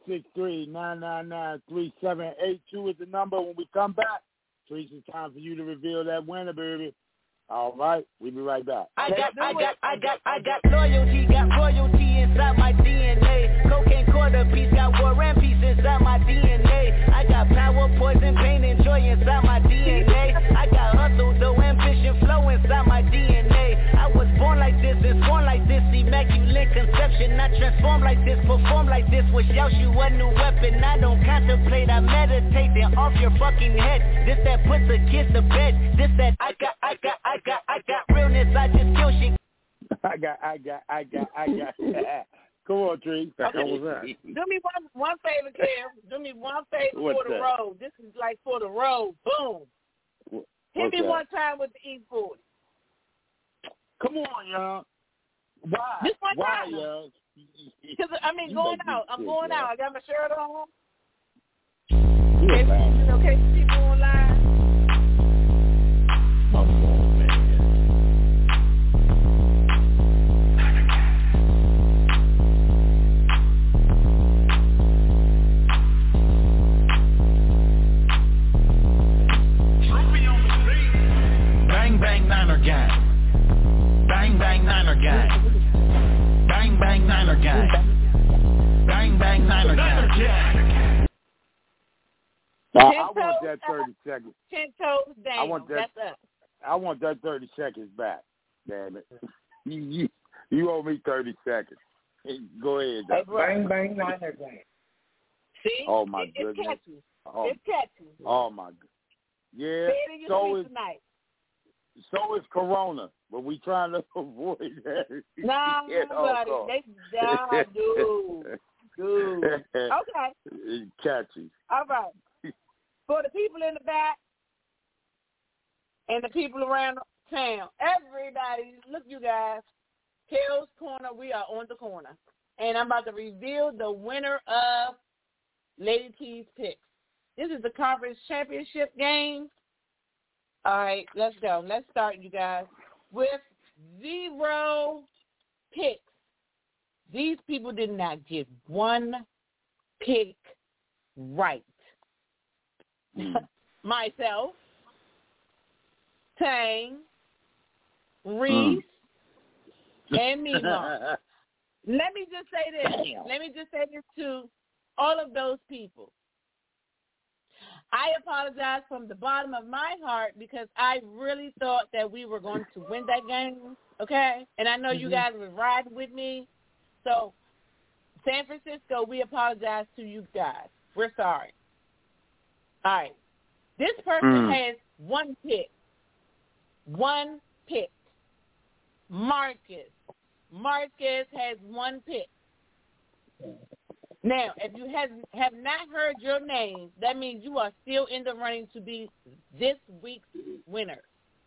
563-999-3782 is the number. When we come back, Teresa, it's time for you to reveal that winner, baby. All right. We'll be right back. I got loyalty, got royalty inside my DNA. Cocaine quarter piece, got war and peace inside my DNA. I got power, poison, pain, and joy inside my DNA. I got hustle, though, ambition, flow inside my DNA. I was born like this and born like this, immaculate immaculate conception. I transform like this, perform like this. Wish out you a new weapon. I don't contemplate, I meditate. Then off your fucking head. This that puts a kiss to bed. This that I got realness. I just kill shit. I got. Come on, Tree. What was that? Do me one favor, Kim. Do me one favor for the road. This is like for the road. Boom. Hit me one time with the E40. Come on, y'all. Why? Just one time. Why, y'all? Because, going out. I'm going out. I got my shirt on. Okay, people online. Bang, bang, Niner gang. Bang, bang, Niner gang. Bang, bang, Niner gang. Bang, bang, Niner gang. I want that 30 seconds. 10 toes down. I want that 30 seconds back. Damn it. You owe me 30 seconds. Go ahead. Bang, bang, Niner gang. See? Oh, my goodness. It's catchy. It's catchy. Oh, my goodness. Yeah, so is Corona, but we trying to avoid that. Nah, buddy. Dude. Okay. It's catchy. All right. For the people in the back and the people around town, everybody, look, you guys, Kale's Corner, we are on the corner. And I'm about to reveal the winner of Lady T's picks. This is the conference championship game. All right, let's go. Let's start, you guys, with 0 picks. These people did not get one pick right. Myself, Tang, Reese, and Mima. Let me just say this. Let me just say this to all of those people. I apologize from the bottom of my heart because I really thought that we were going to win that game, okay? And I know you guys were riding with me. So, San Francisco, we apologize to you guys. We're sorry. All right. This person has one pick. One pick. Marcus. Marcus has one pick. Now, if you have not heard your name, that means you are still in the running to be this week's winner.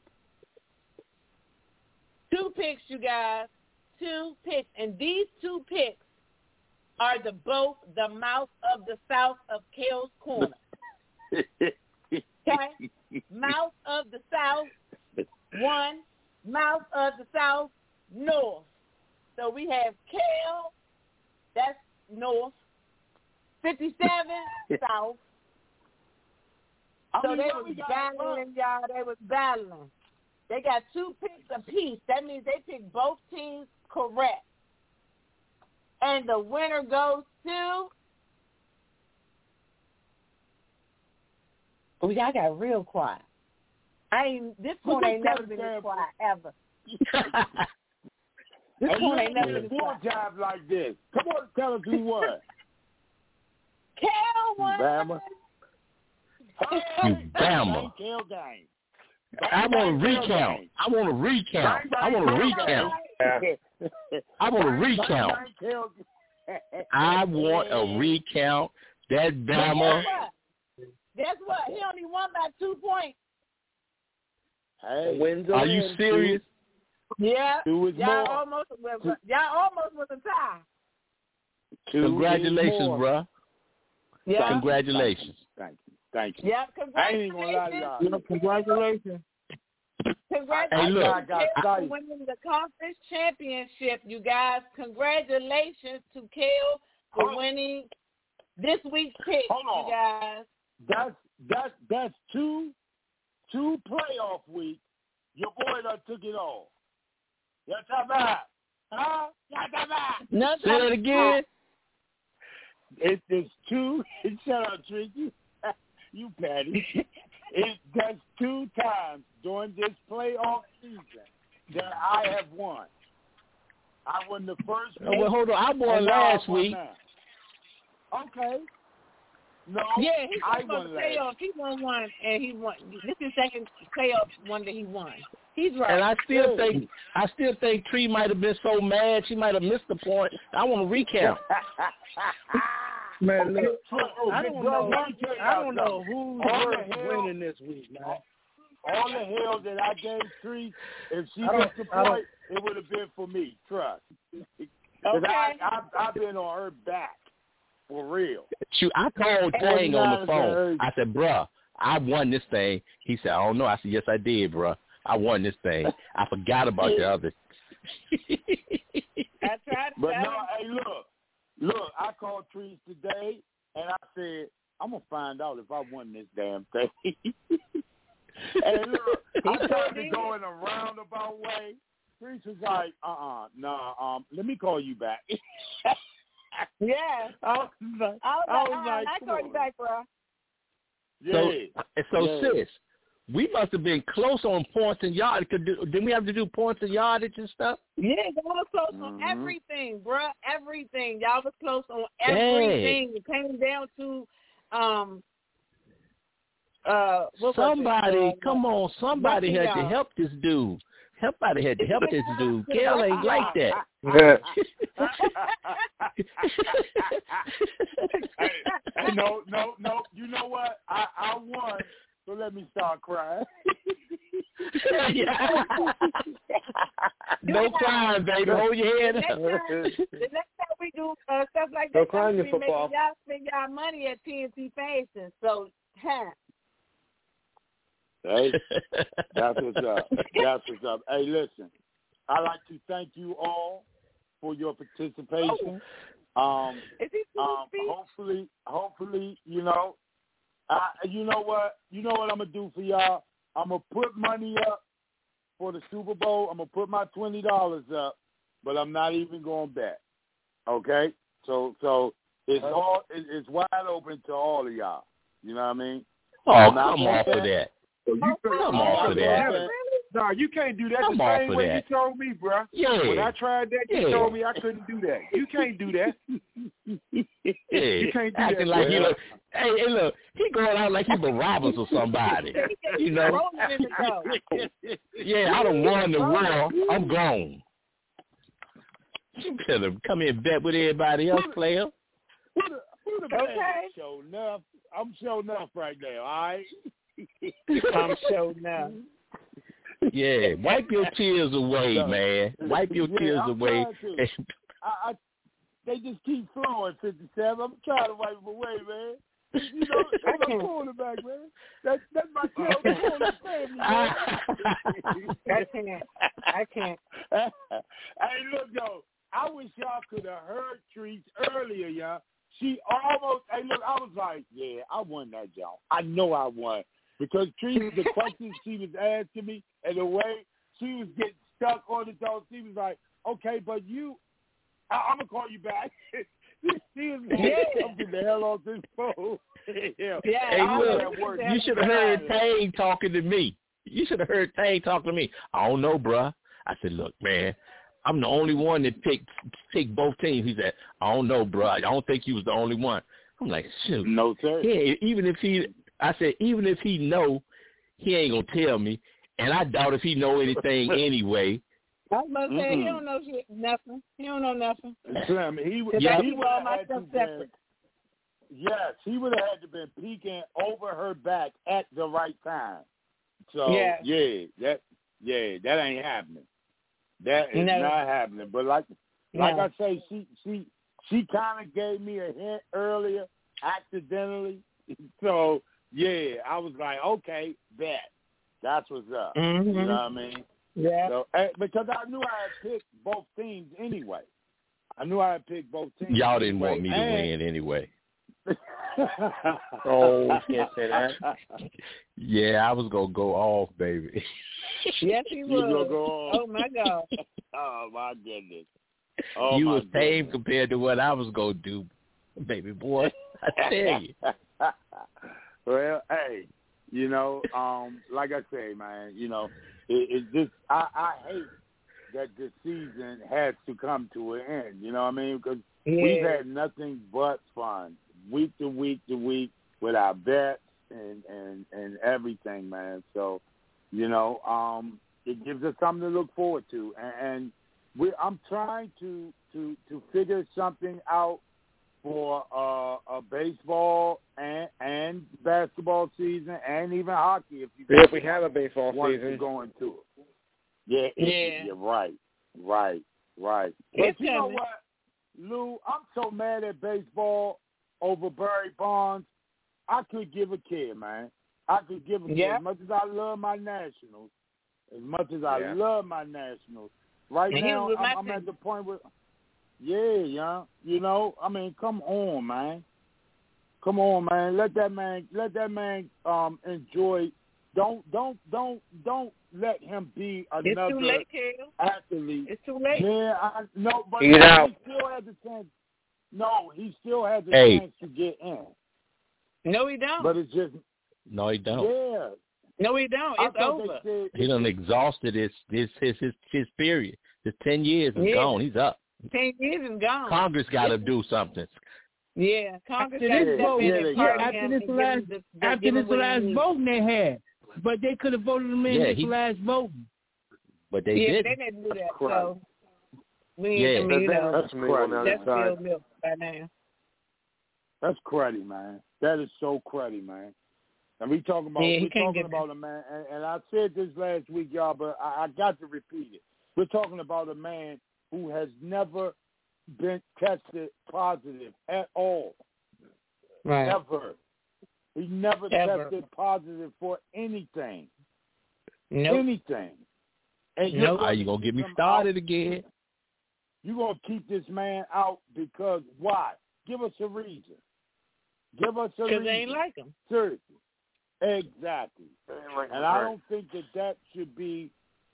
2 picks, you guys. 2 picks. And these 2 picks are both the mouth of the south of Kale's Corner. Okay? Mouth of the south, 1. Mouth of the south, north. So we have Kale, that's north. 57, south. So they was battling, y'all. They was battling. They got 2 picks apiece. That means they picked both teams correct. And the winner goes to... Oh, y'all got real quiet. This one ain't never been this quiet, ever. This one ain't never been quiet. Job like this. Come on, tell us who won. Kale won. Bama. You Bama. Kale game. I want a recount. I want a recount. I want a recount. I want a recount. I want a recount. That Bama. Guess what? He only won by 2 points. Hey, are you serious? Yeah. Y'all almost was a tie. Congratulations, bro. Yeah. Congratulations. Thank you. Yeah, congratulations. I ain't even gonna lie to y'all. Congratulations. Congratulations. Hey, look. For winning the conference championship, you guys. Congratulations to Kale for winning this week's pick, you guys. That's two playoff weeks. Your boy done took it all. Yes, I'm out. Huh? Yes, I'm out. Say it again. It's 2. Shut up, Tricky. You Patty. That's 2 times during this playoff season that I have won. I won the first. Well, hold on. I won last week. Okay. No. Yeah, he I won won playoff. He won one, and he won. This is the second playoff one that he won. He's right. And I still think Tree might have been so mad she might have missed the point. I want to recount. Man, look, I don't know who's winning this week, man. All the hell that I gave Tree, if she missed the point, it would have been for me. Trust. Because I've been on her back for real. Shoot, I called Tang on the phone. I said, "Bruh, I won this thing." He said, "I don't know." I said, "Yes, I did, bruh. I won this thing. I forgot about the other." I tried to but no, hey, look, I called Trees today, and I said, I'm going to find out if I won this damn thing. And look, I tried to go in a roundabout way. Trees was like, let me call you back. Yeah. I was like, I called you back, bro. So sis, we must have been close on points and yardage. Didn't we have to do points and yardage and stuff? Yeah, y'all was close on everything, bruh. Everything. Y'all was close on everything. It came down to somebody had to help this dude. Somebody had to help this dude. Kel ain't like that. Hey, no. You know what? I won. So let me start crying. No crying, baby. Hold your head up. The next time we do stuff like that, y'all spend y'all money at TNT Fashion. So, Hey, that's what's up. Hey, listen, I'd like to thank you all for your participation. Hopefully, you know what I'm gonna do for y'all. I'm gonna put money up for the Super Bowl. I'm gonna put my $20 up, but I'm not even gonna bet. Okay, so it's wide open to all of y'all. You know what I mean? Oh, come on for that. Come on for that. No, you can't do that the same way you told me, bro. Yeah. When I tried that, you told me I couldn't do that. You can't do that. You can't do Acting that. like you look. Hey, look, he going out like he Barabbas or somebody. You know? Yeah, I done won the war. I'm gone. You better come here and bet with everybody else, player. Okay. I'm showing up right now, all right? I'm showing up. Yeah, wipe your tears away, man. Wipe your tears away. They just keep flowing, 57. I'm trying to wipe them away, man. You know, that's my quarterback, man. That's my quarterback family, man. I can't. Hey, look, though. I wish y'all could have heard Trees earlier, y'all. She almost, hey, look, I was like, yeah, I won that job. I know I won. Because Trees, the questions she was asking me and the way she was getting stuck on the dog, she was like, okay, but I'm going to call you back. She was like, I'm getting the hell off this phone. Hey, look, you should have heard Tang talking to me. I don't know, bruh. I said, look, man, I'm the only one that picked both teams. He said, I don't know, bruh. I don't think you was the only one. I'm like, shoot. No, sir. Yeah, even if he know, he ain't going to tell me. And I doubt if he know anything anyway. I was about to say, he don't know nothing. He don't know nothing. Slim, he would all have my had stuff to separate. Yes, he would have had to been peeking over her back at the right time. So that ain't happening. That is not happening. But like I say, she kind of gave me a hint earlier, accidentally. So I was like, okay, bet. That's what's up. Mm-hmm. You know what I mean? Yeah. So, because I knew I had picked both teams anyway. Y'all didn't want me to win anyway. Oh, can't say that. Yeah, I was gonna go off, baby. Yes, he was. Gonna go off. Oh my God. Oh my goodness. You was tame compared to what I was gonna do, baby boy. I tell you. Well, hey, like I say, man, it's just I hate that the season has to come to an end. You know what I mean? Because we've had nothing but fun week to week to week with our bets and everything, man. So, you know, it gives us something to look forward to. And I'm trying to figure something out for a baseball and basketball season and even hockey if we have a baseball season going to it. Yeah, you're right. But It's you know what, Lou? I'm so mad at baseball over Barry Bonds. I could give a care, man. I could give a care. As much as I love my Nationals, right now I'm at the point where, you know, I mean, come on, man. Let that man enjoy. Don't let him be another it's too late, athlete. It's too late. Yeah, but he still has a chance. No, he still has a chance to get in. No, he don't. But it's just no, he don't. Yeah. No, he don't. It's over. He done exhausted his period. His 10 years is gone. He's up. 10 years is gone. Congress got to do something. Yeah, Congress got after to after this last voting they had, but they could have voted him in this last voting. But they didn't. They didn't do that. So we need to, that's real milk by now. That's cruddy, man. That is so cruddy, man. And we're talking about a man, and I said this last week, y'all, but I got to repeat it. We're talking about a man who has never been tested positive at all. Right. Ever. He never tested positive for anything. Nope. Anything. And you're going to get me started again. You're going to keep this man out because why? Give us a reason. Because they ain't like him. Seriously. Exactly. And I don't think that should be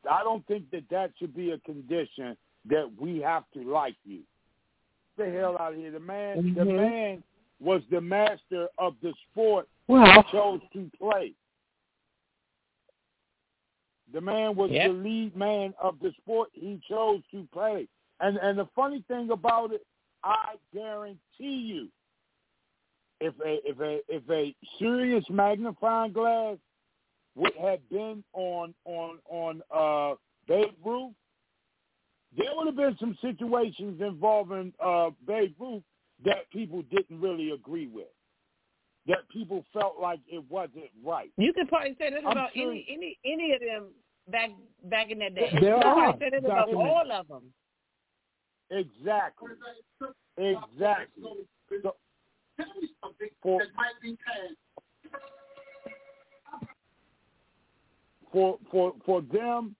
a condition that we have to like you. Get the hell out of here. The man was the master of the sport he chose to play. The man was the lead man of the sport he chose to play. And the funny thing about it, I guarantee you, if a serious magnifying glass would have been on Babe Ruth, there would have been some situations involving Babe Ruth that people didn't really agree with, that people felt like it wasn't right. You can probably say that about any of them back in that day. There you can are. probably say that about all of them. Exactly. So, tell me something that might be for them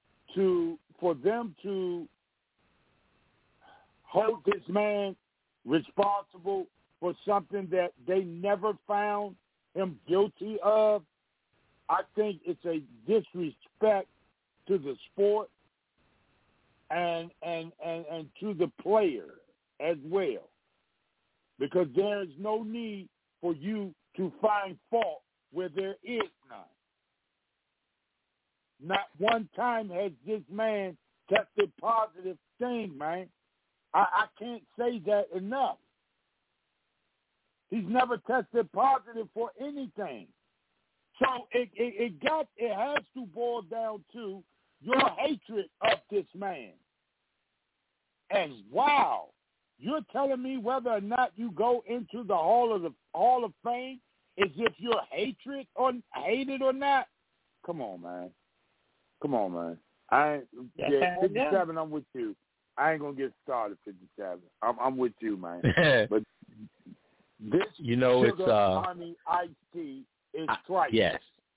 to hold this man responsible for something that they never found him guilty of, I think it's a disrespect to the sport and to the player as well. Because there is no need for you to find fault where there is none. Not one time has this man tested positive thing, man. I can't say that enough. He's never tested positive for anything. So it has to boil down to your hatred of this man. And wow, you're telling me whether or not you go into the Hall of Fame is if you're hated or not? Come on, man. 57, I'm with you. I ain't going to get started 57. I'm with you, man. But this Sugar Honey Iced Tea is trite. Yes.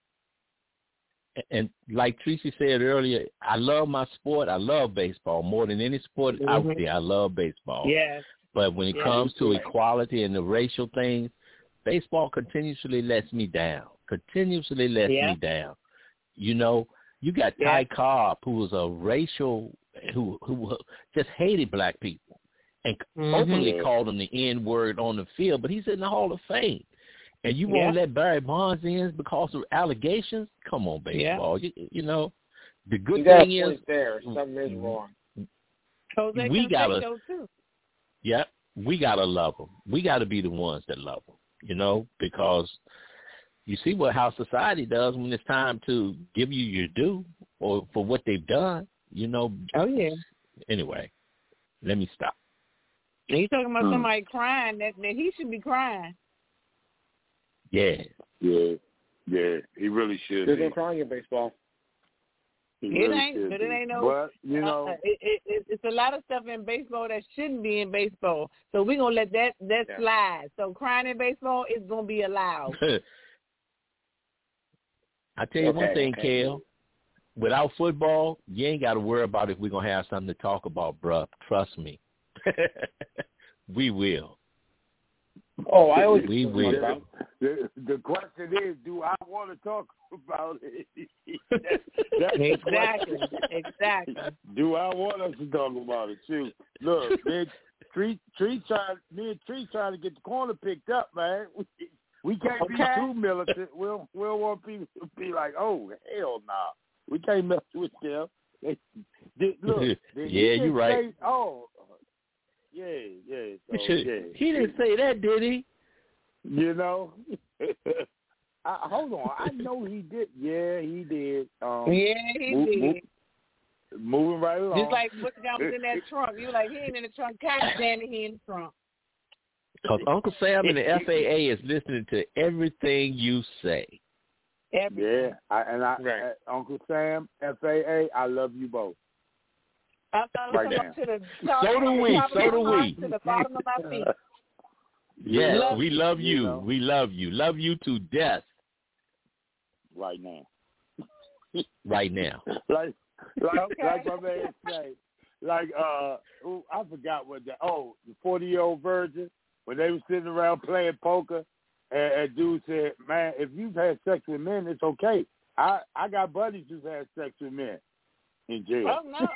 And like Tracy said earlier, I love my sport. I love baseball more than any sport out there. I love baseball. Yes. But when it comes to equality and the racial things, baseball continuously lets me down. Me down. You know, you got Ty Cobb, who was a racial, who just hated black people and openly called them the N-word on the field, but he's in the Hall of Fame. And you won't let Barry Bonds in because of allegations? Come on, baseball. You know, The good thing is there. Something is wrong. We gotta love them. We gotta be the ones that love them, because you see how society does when it's time to give you your due or for what they've done, Oh, yeah. Anyway, let me stop. And you talking about somebody crying, that he should be crying. Yeah. Yeah. Yeah, he really should. There's no crying in baseball. It ain't no. But, it's a lot of stuff in baseball that shouldn't be in baseball. So we're gonna let that slide. So crying in baseball is gonna be allowed. I tell you one thing, Kel. Without football, you ain't got to worry about if we're gonna have something to talk about, bruh. Trust me, we will. Oh, I always we will. The question is, do I want to talk about it? Exactly. Do I want us to talk about it? Shoot, look, man, me and Tree trying to get the corner picked up, man. We can't be too militant. We'll want people to be like, oh, hell no. Nah. We can't mess with them. Look, you're right. He didn't say that, did he? Hold on. I know he did. Yeah, he did. He did. Moving right along. Just like what guy was in that trunk. You like, he ain't in the trunk. God damn it, he in the trunk. Because Uncle Sam and the FAA is listening to everything you say. Everything. Yeah, Uncle Sam, FAA, I love you both. Right now. So do we. To the bottom of my feet. Yes, we love you. We love you. Love you to death. Right now. Right now. Like my man say. I forgot what the 40-year-old virgin, when they were sitting around playing poker, and dude said, man, if you've had sex with men, it's okay. I got buddies who've had sex with men in jail. Oh, no.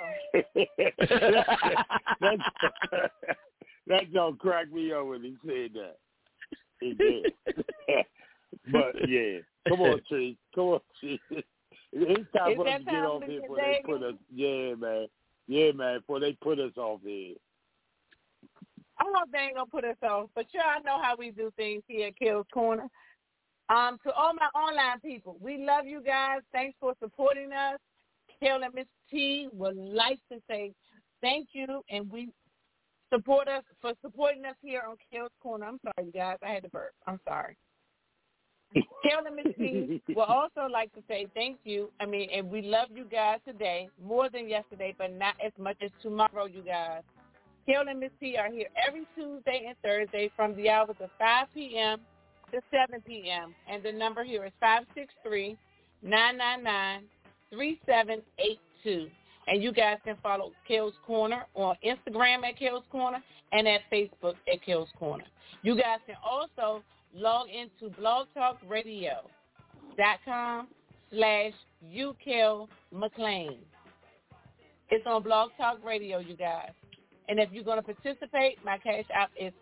That don't crack me up when he said that. He did. But, yeah. Come on, Tree. It's time for us to get off here before they put us. Yeah, man. Before they put us off here. I hope they ain't gonna put us off, but y'all know how we do things here at Kel's Corner. To all my online people, we love you guys. Thanks for supporting us. Kel and Miss T would like to say thank you, and we support us for supporting us here on Kel's Corner. I'm sorry, you guys. I had to burp. I'm sorry. Kel and Miss T would also like to say thank you. And we love you guys today more than yesterday, but not as much as tomorrow, you guys. Kel and Miss T are here every Tuesday and Thursday from the hours of 5 p.m. to 7 p.m. And the number here is 563-999-3782. And you guys can follow Kel's Corner on Instagram at Kel's Corner and at Facebook at Kel's Corner. You guys can also log into blogtalkradio.com/UKelMcLean. It's on Blog Talk Radio, you guys. And if you're going to participate, my cash app is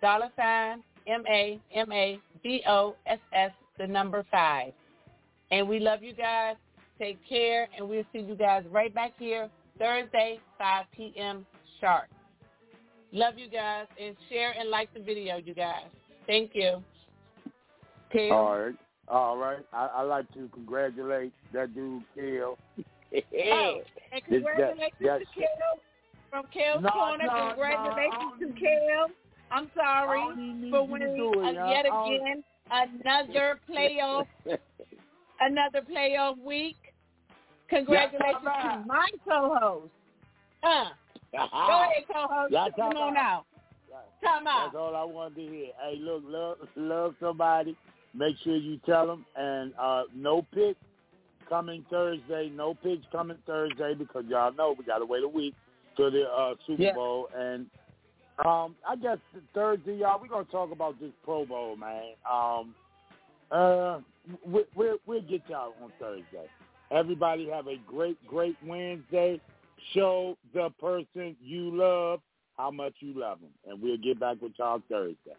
$MAMADOSS5. And we love you guys. Take care, and we'll see you guys right back here Thursday, 5 p.m. sharp. Love you guys, and share and like the video, you guys. Thank you. Kel. All right. I like to congratulate that dude, Kel. And congratulations to Kel from Kel's Corner. Congratulations to Kel. I'm sorry for winning yet again another playoff week. Congratulations to my co-host. Go ahead, co-host. Come on out. Come out. That's all I wanted to hear. Hey, look, love somebody. Make sure you tell them. And no picks coming Thursday. No picks coming Thursday because y'all know we got to wait a week to the Super Bowl. And I guess Thursday, y'all, we're going to talk about this Pro Bowl, man. We'll get y'all on Thursday. Everybody have a great, great Wednesday. Show the person you love how much you love them. And we'll get back with y'all Thursday.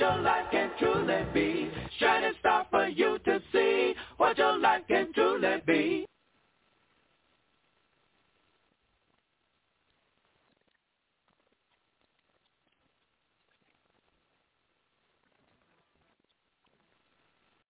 your life can truly be. Shining star for you to see what your life